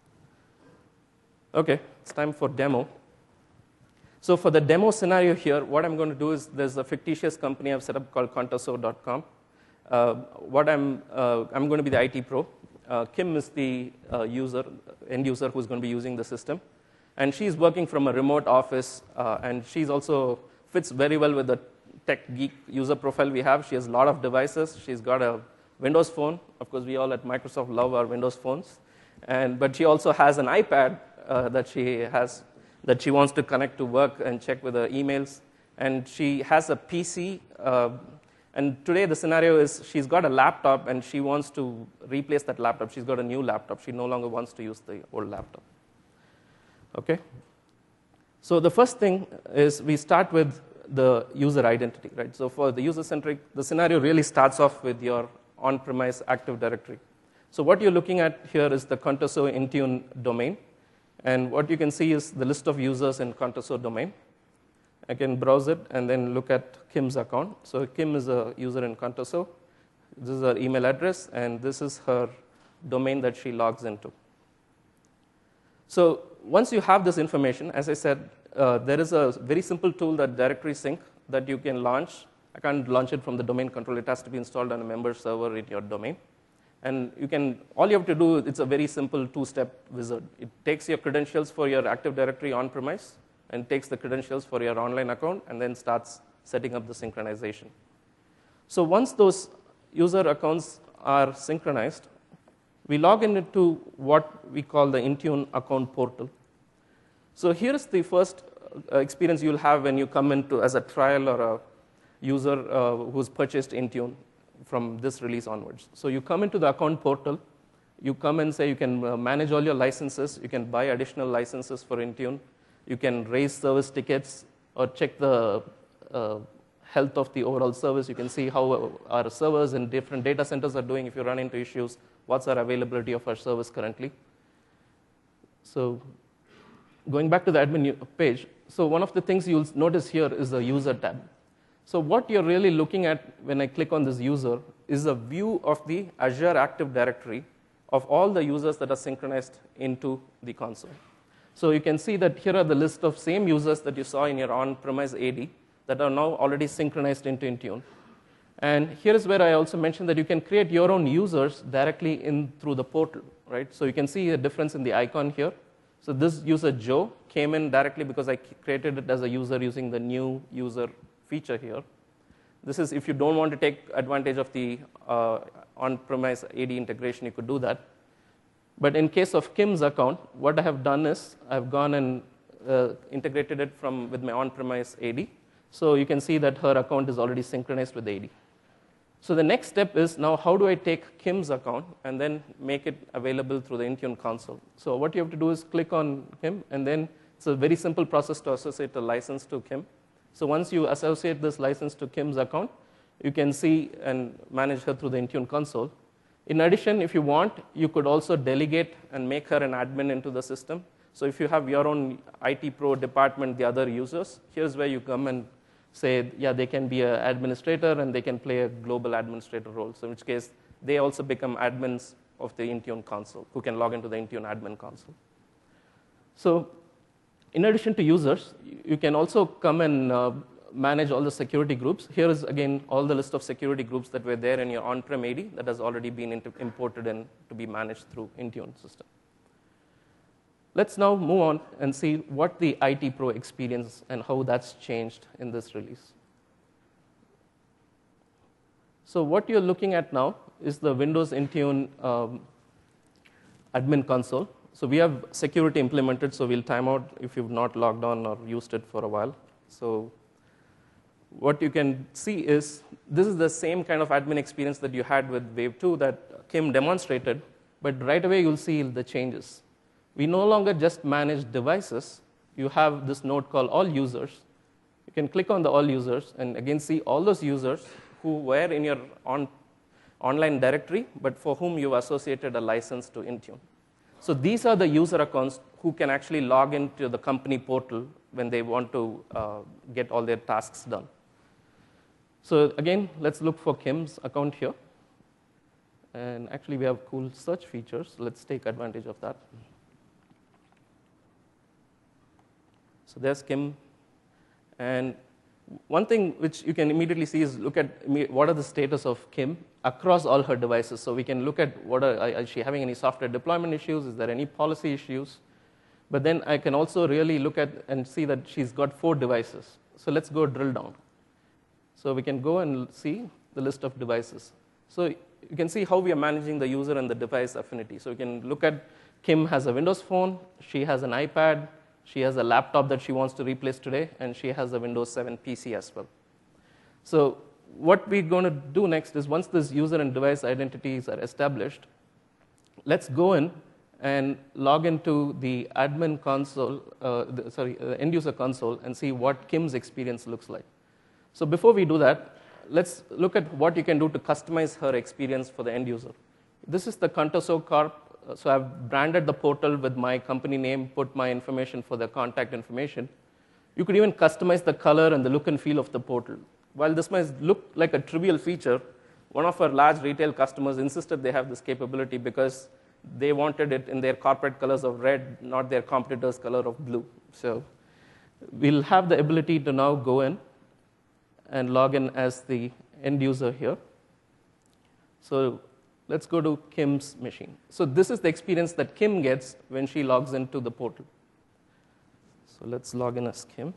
OK, it's time for demo. So for the demo scenario here, what I'm going to do is there's a fictitious company I've set up called Contoso dot com. Uh, what I'm, uh, I'm going to be the I T pro. Uh, Kim is the uh, user, end user who's going to be using the system. And she's working from a remote office, uh, and she's also fits very well with the tech geek user profile we have. She has a lot of devices. She's got a Windows phone. Of course, we all at Microsoft love our Windows phones. And, but she also has an iPad uh, that she has that she wants to connect to work and check with her emails. And she has a P C. Uh, and today the scenario is she's got a laptop, and she wants to replace that laptop. She's got a new laptop. She no longer wants to use the old laptop. OK? So the first thing is we start with the user identity. Right? So for the user-centric, the scenario really starts off with your on-premise Active Directory. So what you're looking at here is the Contoso Intune domain. And what you can see is the list of users in Contoso domain. I can browse it and then look at Kim's account. So Kim is a user in Contoso. This is her email address, and this is her domain that she logs into. So once you have this information, as I said, uh, there is a very simple tool, that Directory Sync, that you can launch. I can't launch it from the domain control. It has to be installed on a member server in your domain. And you can, all you have to do, it's a very simple two-step wizard. It takes your credentials for your Active Directory on-premise, and takes the credentials for your online account, and then starts setting up the synchronization. So once those user accounts are synchronized, we log into what we call the Intune account portal. So here's the first experience you'll have when you come into as a trial or a user uh, who's purchased Intune from this release onwards. So you come into the account portal. You come and say you can uh, manage all your licenses. You can buy additional licenses for Intune. You can raise service tickets or check the uh, health of the overall service. You can see how our servers and different data centers are doing if you run into issues. What's our availability of our service currently? So going back to the admin page, so one of the things you'll notice here is the user tab. So what you're really looking at when I click on this user is a view of the Azure Active Directory of all the users that are synchronized into the console. So you can see that here are the list of same users that you saw in your on-premise A D that are now already synchronized into Intune. And here is where I also mentioned that you can create your own users directly in through the portal, right? So you can see a difference in the icon here. So this user, Joe, came in directly because I created it as a user using the new user feature here. This is if you don't want to take advantage of the uh, on-premise A D integration, you could do that. But in case of Kim's account, what I have done is I've gone and uh, integrated it from with my on-premise A D. So you can see that her account is already synchronized with A D. So the next step is now how do I take Kim's account and then make it available through the Intune console. So what you have to do is click on Kim, and then it's a very simple process to associate a license to Kim. So once you associate this license to Kim's account, you can see and manage her through the Intune console. In addition, if you want, you could also delegate and make her an admin into the system. So if you have your own I T pro department, the other users, here's where you come and say, yeah, they can be an administrator and they can play a global administrator role. So in which case, they also become admins of the Intune console who can log into the Intune admin console. So in addition to users, you can also come and uh, manage all the security groups. Here is, again, all the list of security groups that were there in your on-prem A D that has already been imported in to be managed through Intune system. Let's now move on and see what the I T Pro experience and how that's changed in this release. So what you're looking at now is the Windows Intune um, admin console. So we have security implemented, so we'll time out if you've not logged on or used it for a while. So what you can see is this is the same kind of admin experience that you had with Wave two that Kim demonstrated, but right away you'll see the changes. We no longer just manage devices. You have this node called all users. You can click on the all users and again see all those users who were in your on, online directory, but for whom you associated a license to Intune. So these are the user accounts who can actually log into the company portal when they want to uh, get all their tasks done. So again, let's look for Kim's account here. And actually, we have cool search features. Let's take advantage of that. So there's Kim. And one thing which you can immediately see is look at what are the status of Kim across all her devices. So we can look at what are, is she having any software deployment issues? Is there any policy issues? But then I can also really look at and see that she's got four devices. So let's go drill down. So we can go and see the list of devices. So you can see how we are managing the user and the device affinity. So you can look at Kim has a Windows phone, she has an iPad, she has a laptop that she wants to replace today, and she has a Windows seven P C as well. So what we're going to do next is once this user and device identities are established, let's go in and log into the admin console, uh, the, sorry, uh, end user console and see what Kim's experience looks like. So before we do that, let's look at what you can do to customize her experience for the end user. This is the Contoso Corp. So I've branded the portal with my company name, put my information for the contact information. You could even customize the color and the look and feel of the portal. While this might look like a trivial feature, one of our large retail customers insisted they have this capability because they wanted it in their corporate colors of red, not their competitor's color of blue. So we'll have the ability to now go in and log in as the end user here. So let's go to Kim's machine. So this is the experience that Kim gets when she logs into the portal. So let's log in as Kim.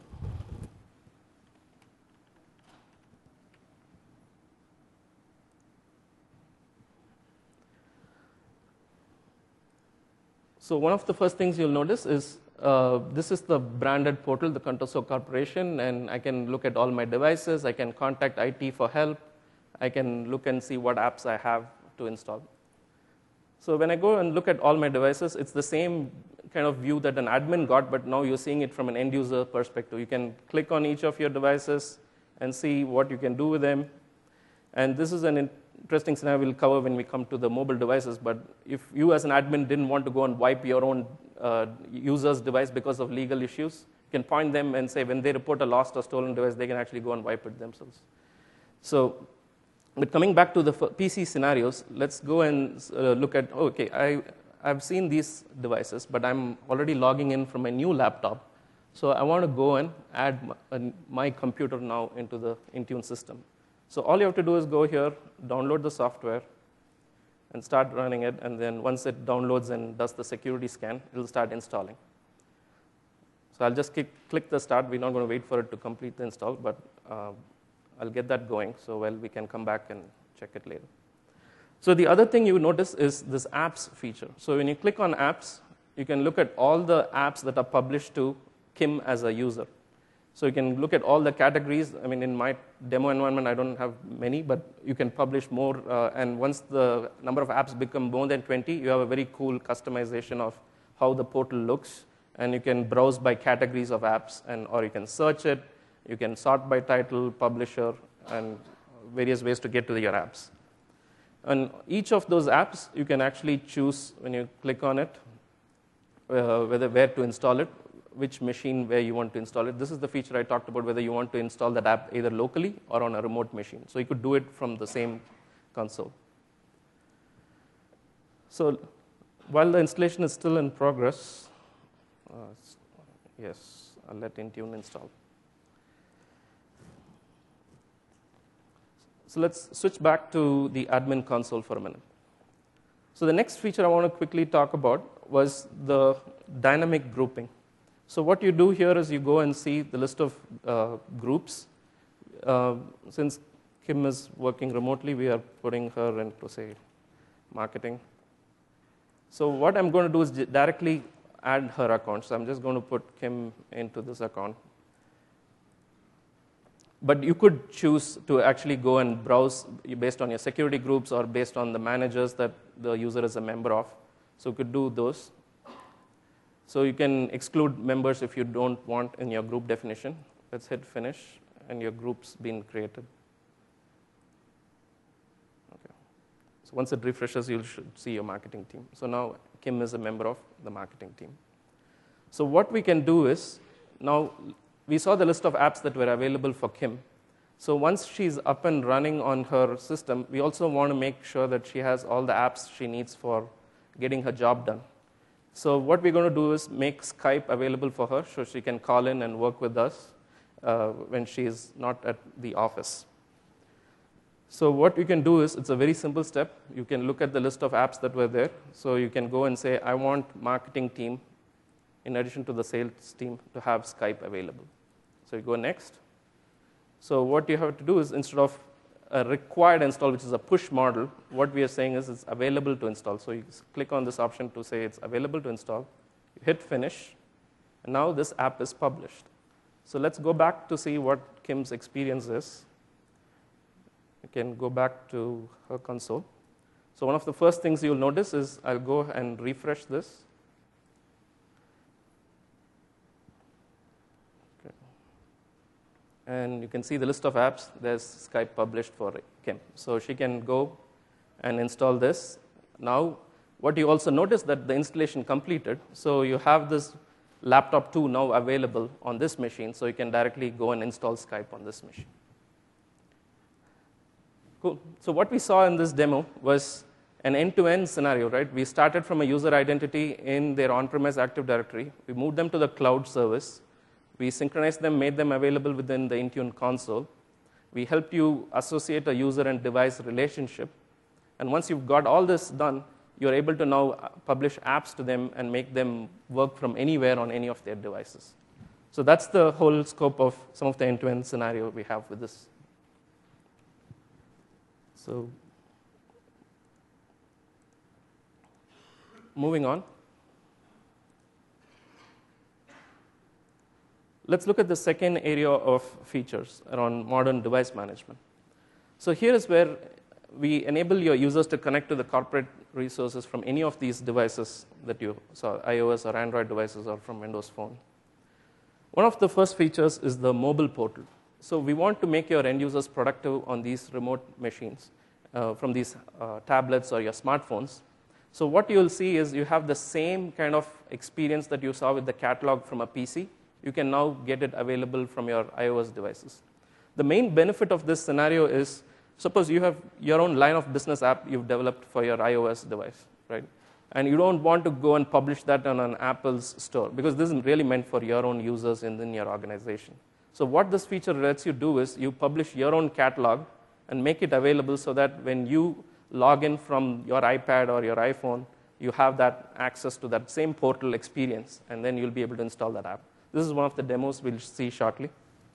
So one of the first things you'll notice is uh, this is the branded portal, the Contoso Corporation, and I can look at all my devices. I can contact I T for help. I can look and see what apps I have to install. So when I go and look at all my devices, it's the same kind of view that an admin got, but now you're seeing it from an end user perspective. You can click on each of your devices and see what you can do with them. And this is an interesting scenario we'll cover when we come to the mobile devices, but if you as an admin didn't want to go and wipe your own uh, user's device because of legal issues, you can point them and say when they report a lost or stolen device, they can actually go and wipe it themselves. So, but coming back to the P C scenarios, let's go and uh, look at, okay, I, I've seen these devices, but I'm already logging in from a new laptop. So I want to go and add my, my computer now into the Intune system. So all you have to do is go here, download the software, and start running it. And then once it downloads and does the security scan, it'll start installing. So I'll just click, click the start. We're not going to wait for it to complete the install, but uh, I'll get that going. So well, we can come back and check it later. So the other thing you notice is this apps feature. So when you click on apps, you can look at all the apps that are published to Kim as a user. So you can look at all the categories. I mean, in my demo environment, I don't have many, but you can publish more. Uh, and once the number of apps become more than twenty, you have a very cool customization of how the portal looks. And you can browse by categories of apps, and or you can search it. You can sort by title, publisher, and various ways to get to your apps. And each of those apps, you can actually choose when you click on it, uh, whether where to install it, which machine where you want to install it. This is the feature I talked about, whether you want to install that app either locally or on a remote machine. So you could do it from the same console. So while the installation is still in progress, uh, yes, I'll let Intune install. So let's switch back to the admin console for a minute. So the next feature I want to quickly talk about was the dynamic grouping. So what you do here is you go and see the list of uh, groups. Uh, since Kim is working remotely, we are putting her into, say, marketing. So what I'm going to do is directly add her account. So I'm just going to put Kim into this account. But you could choose to actually go and browse based on your security groups or based on the managers that the user is a member of. So you could do those. So you can exclude members if you don't want in your group definition. Let's hit finish, and your group's been created. Okay. So once it refreshes, you should see your marketing team. So now Kim is a member of the marketing team. So what we can do is, now we saw the list of apps that were available for Kim. So once she's up and running on her system, we also want to make sure that she has all the apps she needs for getting her job done. So what we're going to do is make Skype available for her so she can call in and work with us uh, when she's not at the office. So what you can do is, it's a very simple step. You can look at the list of apps that were there. So you can go and say, I want marketing team, in addition to the sales team, to have Skype available. So you go next. So what you have to do is, instead of a required install, which is a push model, what we are saying is it's available to install. So you click on this option to say it's available to install. You hit finish, and now this app is published. So let's go back to see what Kim's experience is. You can go back to her console. So one of the first things you'll notice is I'll go and refresh this. And you can see the list of apps. There's Skype published for Kim. So she can go and install this. Now, what you also notice that the installation completed. So you have this laptop two now available on this machine. So you can directly go and install Skype on this machine. Cool. So what we saw in this demo was an end-to-end scenario, right? We started from a user identity in their on-premise Active Directory. We moved them to the cloud service. We synchronized them, made them available within the Intune console. We helped you associate a user and device relationship. And once you've got all this done, you're able to now publish apps to them and make them work from anywhere on any of their devices. So that's the whole scope of some of the end-to-end scenario we have with this. So moving on. Let's look at the second area of features around modern device management. So here is where we enable your users to connect to the corporate resources from any of these devices that you saw, iOS or Android devices or from Windows Phone. One of the first features is the mobile portal. So we want to make your end users productive on these remote machines. uh, from these uh, tablets or your smartphones. So what you'll see is you have the same kind of experience that you saw with the catalog from a P C. You can now get it available from your iOS devices. The main benefit of this scenario is, suppose you have your own line of business app you've developed for your iOS device, right? And you don't want to go and publish that on an Apple's store, because this is really meant for your own users in your organization. So what this feature lets you do is you publish your own catalog and make it available so that when you log in from your iPad or your iPhone, you have that access to that same portal experience, and then you'll be able to install that app. This is one of the demos we'll see shortly.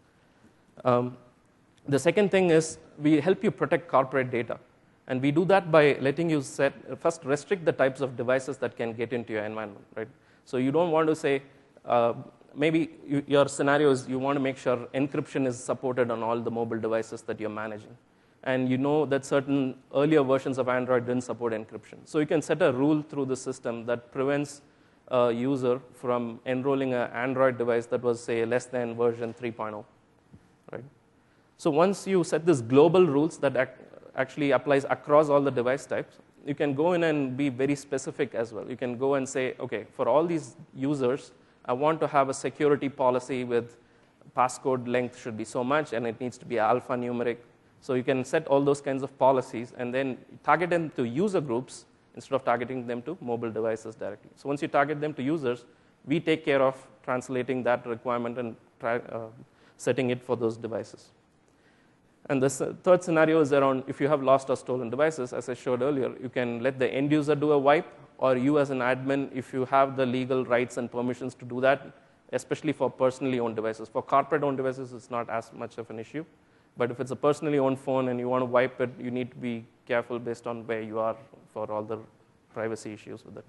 Um, the second thing is we help you protect corporate data. And we do that by letting you set, first restrict the types of devices that can get into your environment, right? So you don't want to say, uh, maybe you, your scenario is you want to make sure encryption is supported on all the mobile devices that you're managing. And you know that certain earlier versions of Android didn't support encryption. So you can set a rule through the system that prevents a user from enrolling an Android device that was, say, less than version three point oh, right? So once you set these global rules that act, actually applies across all the device types, you can go in and be very specific as well. You can go and say, okay, for all these users, I want to have a security policy with passcode length should be so much, and it needs to be alphanumeric. So you can set all those kinds of policies and then target them to user groups instead of targeting them to mobile devices directly. So once you target them to users, we take care of translating that requirement and try, uh, setting it for those devices. And the third scenario is around if you have lost or stolen devices. As I showed earlier, you can let the end user do a wipe, or you as an admin, if you have the legal rights and permissions to do that, especially for personally owned devices. For corporate owned devices, it's not as much of an issue. But if it's a personally owned phone and you want to wipe it, you need to be careful based on where you are for all the privacy issues with it.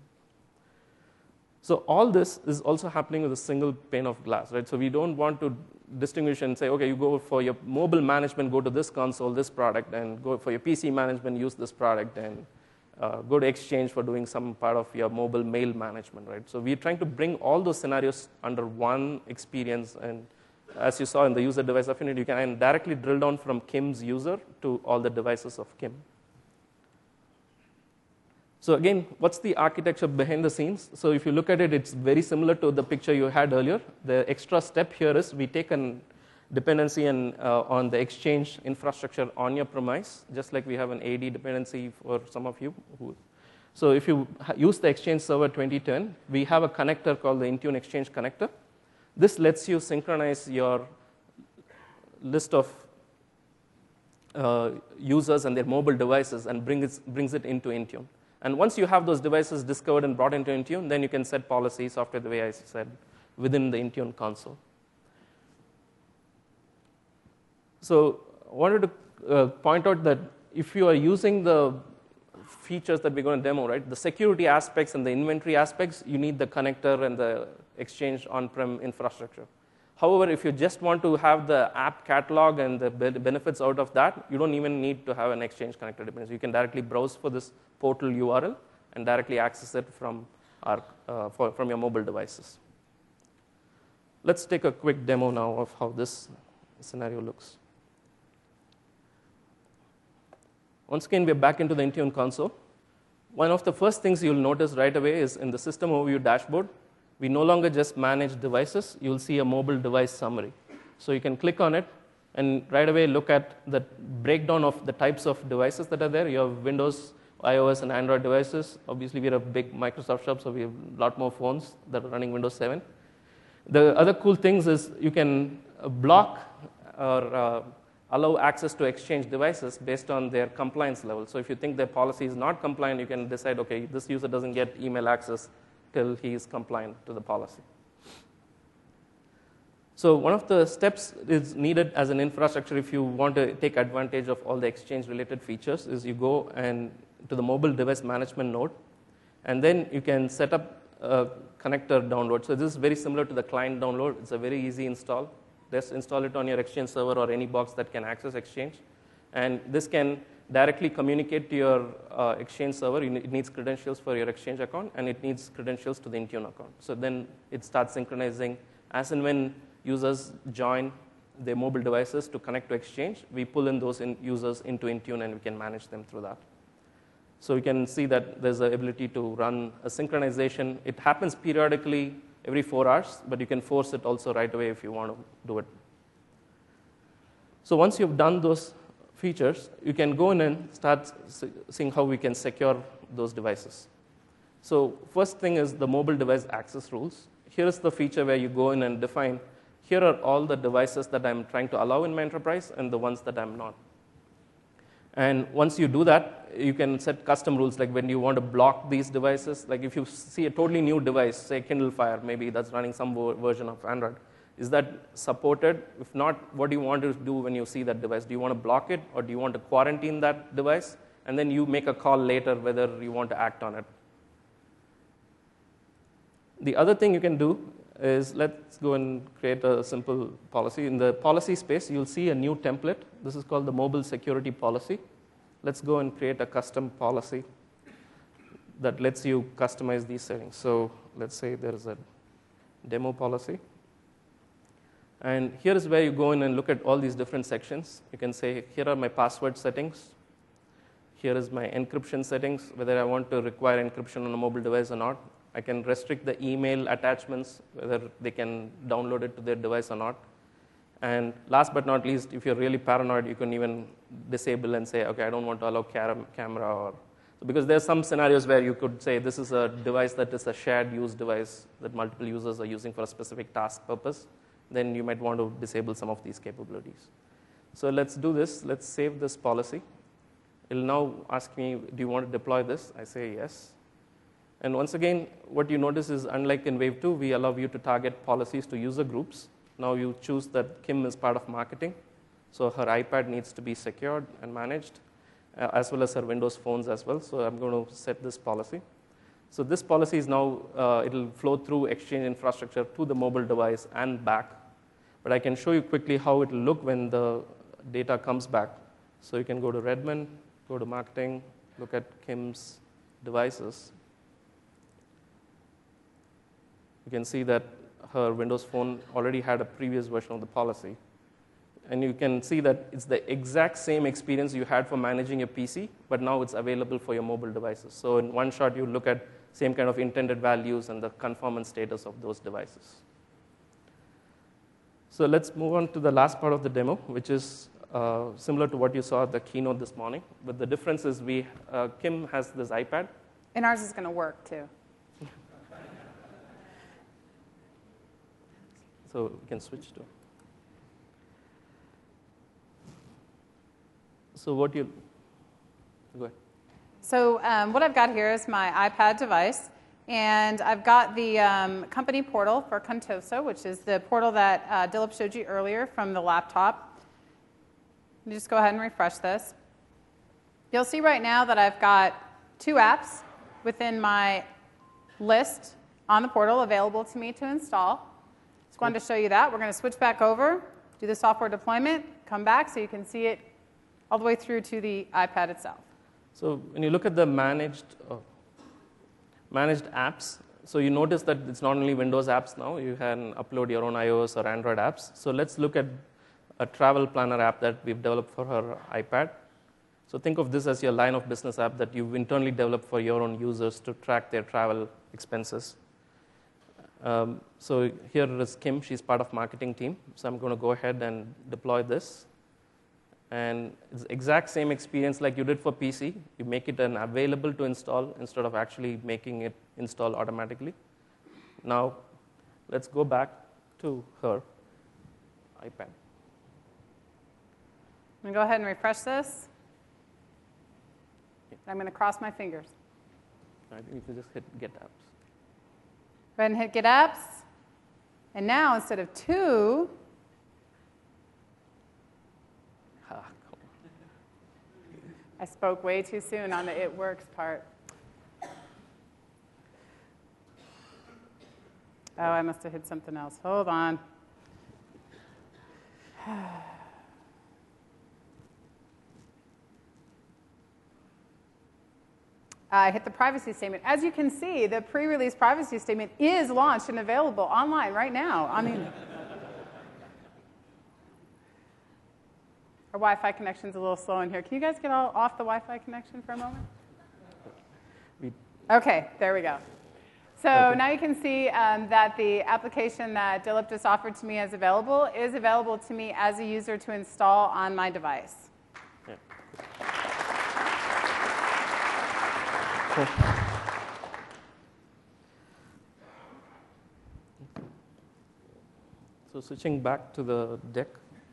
So all this is also happening with a single pane of glass, right? So we don't want to distinguish and say, okay, you go for your mobile management, go to this console, this product, and go for your P C management, use this product, and uh, go to Exchange for doing some part of your mobile mail management, right? So we're trying to bring all those scenarios under one experience, and as you saw in the user device affinity, you can directly drill down from Kim's user to all the devices of Kim. So again, what's the architecture behind the scenes? So if you look at it, it's very similar to the picture you had earlier. The extra step here is we take a dependency and, uh, on the Exchange infrastructure on your premise, just like we have an A D dependency for some of you. Who, so if you use the Exchange Server twenty ten, we have a connector called the Intune Exchange Connector. This lets you synchronize your list of uh, users and their mobile devices and bring it, brings it into Intune. And once you have those devices discovered and brought into Intune, then you can set policies after the way I said within the Intune console. So I wanted to uh, point out that if you are using the features that we're going to demo, right, the security aspects and the inventory aspects, you need the connector and the Exchange on-prem infrastructure. However, if you just want to have the app catalog and the benefits out of that, you don't even need to have an Exchange connector dependency. You can directly browse for this portal U R L and directly access it from, our, uh, for, from your mobile devices. Let's take a quick demo now of how this scenario looks. Once again, we're back into the Intune console. One of the first things you'll notice right away is in the system overview dashboard, we no longer just manage devices. You'll see a mobile device summary. So you can click on it and right away look at the breakdown of the types of devices that are there. You have Windows, iOS, and Android devices. Obviously, we're a big Microsoft shop, so we have a lot more phones that are running Windows seven. The other cool things is you can block or uh, allow access to Exchange devices based on their compliance level. So if you think their policy is not compliant, you can decide, okay, this user doesn't get email access till he is compliant to the policy. So one of the steps is needed as an infrastructure if you want to take advantage of all the Exchange-related features is you go and to the mobile device management node, and then you can set up a connector download. So this is very similar to the client download. It's a very easy install. Just install it on your Exchange server or any box that can access Exchange. And this can directly communicate to your uh, Exchange server. It needs credentials for your Exchange account, and it needs credentials to the Intune account. So then it starts synchronizing as and when users join their mobile devices to connect to Exchange, we pull in those in users into Intune and we can manage them through that. So you can see that there's the ability to run a synchronization. It happens periodically every four hours, but you can force it also right away if you want to do it. So once you've done those features, you can go in and start seeing how we can secure those devices. So first thing is the mobile device access rules. Here is the feature where you go in and define, here are all the devices that I'm trying to allow in my enterprise and the ones that I'm not. And once you do that, you can set custom rules, like when you want to block these devices. Like if you see a totally new device, say Kindle Fire, maybe that's running some version of Android, is that supported? If not, what do you want to do when you see that device? Do you want to block it, or do you want to quarantine that device? And then you make a call later whether you want to act on it. The other thing you can do is, let's go and create a simple policy. In the policy space, you'll see a new template. This is called the mobile security policy. Let's go and create a custom policy that lets you customize these settings. So let's say there's a demo policy. And here is where you go in and look at all these different sections. You can say, here are my password settings. Here is my encryption settings, whether I want to require encryption on a mobile device or not. I can restrict the email attachments, whether they can download it to their device or not. And last but not least, if you're really paranoid, you can even disable and say, okay, I don't want to allow cam camera. Or, because there's some scenarios where you could say this is a device that is a shared use device that multiple users are using for a specific task purpose. Then you might want to disable some of these capabilities. So let's do this. Let's save this policy. It'll now ask me, do you want to deploy this? I say yes. And once again, what you notice is, unlike in Wave two, we allow you to target policies to user groups. Now you choose that Kim is part of marketing, so her iPad needs to be secured and managed, uh, as well as her Windows phones as well. So I'm going to set this policy. So this policy is now, uh, it'll flow through Exchange infrastructure to the mobile device and back. But I can show you quickly how it will look when the data comes back. So you can go to Redmond, go to marketing, look at Kim's devices. You can see that her Windows phone already had a previous version of the policy. And you can see that it's the exact same experience you had for managing a P C, but now it's available for your mobile devices. So in one shot, you look at same kind of intended values and the conformance status of those devices. So let's move on to the last part of the demo, which is uh, similar to what you saw at the keynote this morning. But the difference is we, uh, Kim has this iPad. And ours is going to work, too. So we can switch to. So what you, go ahead. So um, what I've got here is my iPad device. And I've got the um, company portal for Contoso, which is the portal that uh, Dilip showed you earlier from the laptop. You just go ahead and refresh this. You'll see right now that I've got two apps within my list on the portal available to me to install. Just wanted to show you that. We're going to switch back over, do the software deployment, come back so you can see it all the way through to the iPad itself. So when you look at the managed, uh, managed apps, so you notice that it's not only Windows apps now. You can upload your own iOS or Android apps. So let's look at a travel planner app that we've developed for her iPad. So think of this as your line of business app that you've internally developed for your own users to track their travel expenses. Um, so here is Kim. She's part of marketing team. So I'm going to go ahead and deploy this. And it's the exact same experience like you did for P C. You make it an available to install instead of actually making it install automatically. Now, let's go back to her iPad. I'm going to go ahead and refresh this. I'm going to cross my fingers. I think you can just hit Get Apps. Go ahead and hit Get Apps. And now, instead of two, I spoke way too soon on the it works part. Oh, I must have hit something else. Hold on. I hit the privacy statement. As you can see, the pre-release privacy statement is launched and available online right now. I mean, Wi-Fi connection's a little slow in here. Can you guys get all off the Wi-Fi connection for a moment? We, OK, there we go. So okay. now you can see um, that the application that Dilip just offered to me as available is available to me as a user to install on my device. Yeah. Cool. So switching back to the deck.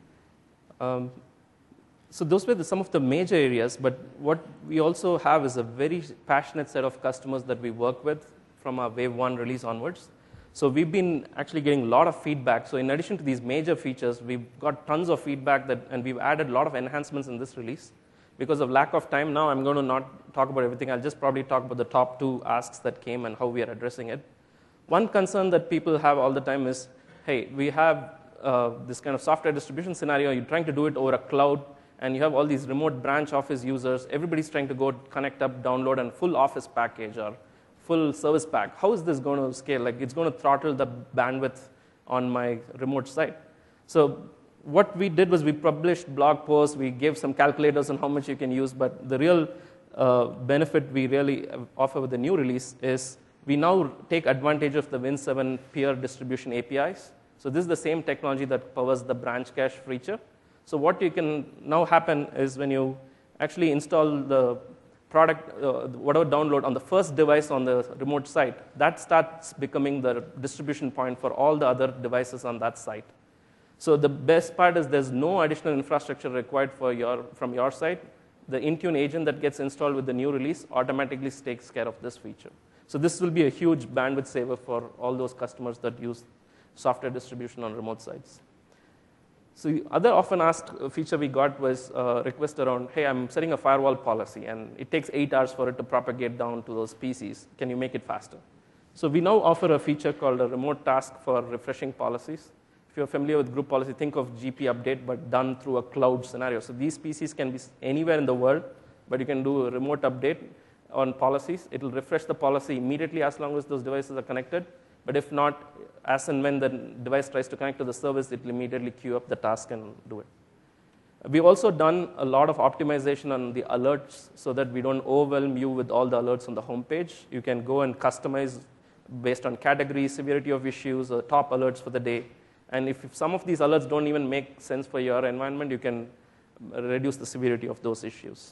Um, so those were the, some of the major areas, but what we also have is a very passionate set of customers that we work with from our Wave one release onwards. So we've been actually getting a lot of feedback. So in addition to these major features, we've got tons of feedback, that, and we've added a lot of enhancements in this release. Because of lack of time now, I'm going to not talk about everything. I'll just probably talk about the top two asks that came and how we are addressing it. One concern that people have all the time is, hey, we have uh, this kind of software distribution scenario. You're trying to do it over a cloud, and you have all these remote branch office users. Everybody's trying to go connect up, download, and full office package or full service pack. How is this going to scale? Like, it's going to throttle the bandwidth on my remote site. So what we did was we published blog posts. We gave some calculators on how much you can use. But the real uh, benefit we really offer with the new release is we now take advantage of the Win seven peer distribution A P Is. So this is the same technology that powers the branch cache feature. So what you can now happen is when you actually install the product, uh, whatever download on the first device on the remote site, that starts becoming the distribution point for all the other devices on that site. So the best part is there's no additional infrastructure required for your, from your side. The Intune agent that gets installed with the new release automatically takes care of this feature. So this will be a huge bandwidth saver for all those customers that use software distribution on remote sites. So the other often asked feature we got was a request around, hey, I'm setting a firewall policy, and it takes eight hours for it to propagate down to those P Cs. Can you make it faster? So we now offer a feature called a remote task for refreshing policies. If you're familiar with group policy, think of G P update, but done through a cloud scenario. So these P Cs can be anywhere in the world, but you can do a remote update on policies. It'll refresh the policy immediately as long as those devices are connected. But if not, as and when the device tries to connect to the service, it will immediately queue up the task and do it. We've also done a lot of optimization on the alerts so that we don't overwhelm you with all the alerts on the homepage. You can go and customize based on category, severity of issues, or top alerts for the day. And if, if some of these alerts don't even make sense for your environment, you can reduce the severity of those issues.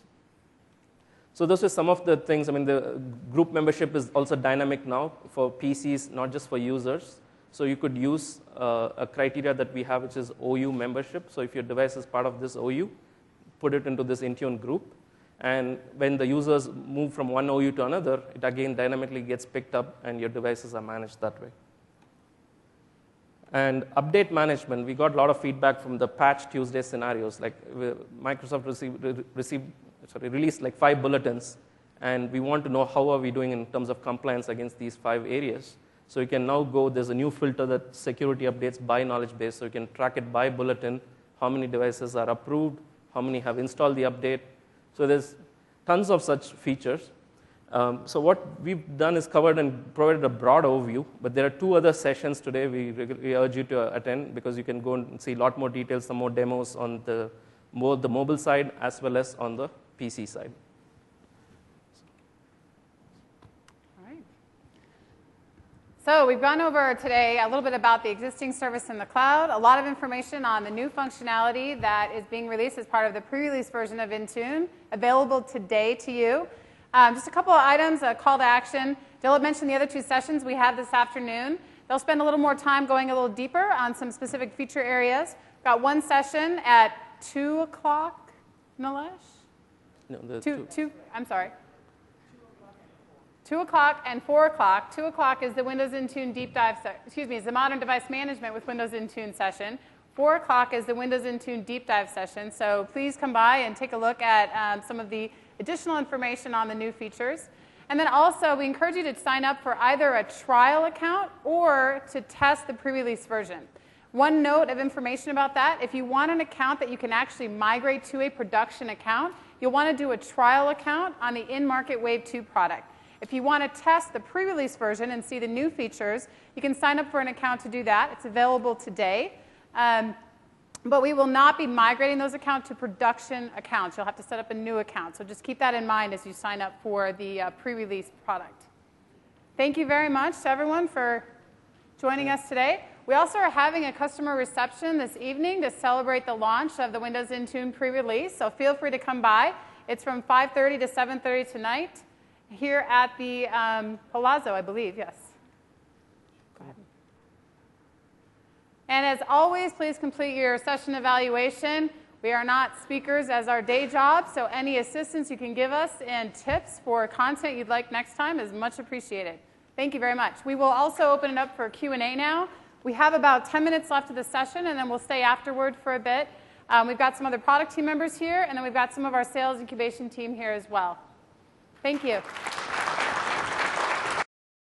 So those are some of the things. I mean, the group membership is also dynamic now for P Cs, not just for users. So you could use uh, a criteria that we have, which is O U membership. So if your device is part of this O U, put it into this Intune group. And when the users move from one O U to another, it again dynamically gets picked up, and your devices are managed that way. And update management, we got a lot of feedback from the Patch Tuesday scenarios. Like Microsoft received, received, sorry, released like five bulletins, and we want to know how are we doing in terms of compliance against these five areas. So you can now go, there's a new filter that security updates by knowledge base, so you can track it by bulletin, how many devices are approved, how many have installed the update. So there's tons of such features. Um, so what we've done is covered and provided a broad overview, but there are two other sessions today we, we urge you to attend, because you can go and see a lot more details, some more demos on the, more the mobile side as well as on the P C side. All right. So we've gone over today a little bit about the existing service in the cloud, a lot of information on the new functionality that is being released as part of the pre-release version of Intune, available today to you. Um, just a couple of items, a call to action. Dilip mentioned the other two sessions we have this afternoon. They'll spend a little more time going a little deeper on some specific feature areas. We've got one session at two o'clock, Nilesh? No, the two, two. two, I'm sorry. two o'clock and four o'clock. two o'clock is the Windows Intune deep dive, excuse me, is the modern device management with Windows Intune session. four o'clock is the Windows Intune deep dive session. So please come by and take a look at um, some of the additional information on the new features. And then also, we encourage you to sign up for either a trial account or to test the pre-release version. One note of information about that, if you want an account that you can actually migrate to a production account, you'll want to do a trial account on the in-market Wave two product. If you want to test the pre-release version and see the new features, you can sign up for an account to do that. It's available today. Um, But we will not be migrating those accounts to production accounts. You'll have to set up a new account. So just keep that in mind as you sign up for the uh, pre-release product. Thank you very much to everyone for joining us today. We also are having a customer reception this evening to celebrate the launch of the Windows Intune pre-release. So feel free to come by. It's from five thirty to seven thirty tonight here at the um, Palazzo, I believe. Yes. Go ahead. And as always, please complete your session evaluation. We are not speakers as our day job, so any assistance you can give us and tips for content you'd like next time is much appreciated. Thank you very much. We will also open it up for Q and A now. We have about ten minutes left of the session, and then we'll stay afterward for a bit. Um, we've got some other product team members here, and then we've got some of our sales incubation team here as well. Thank you.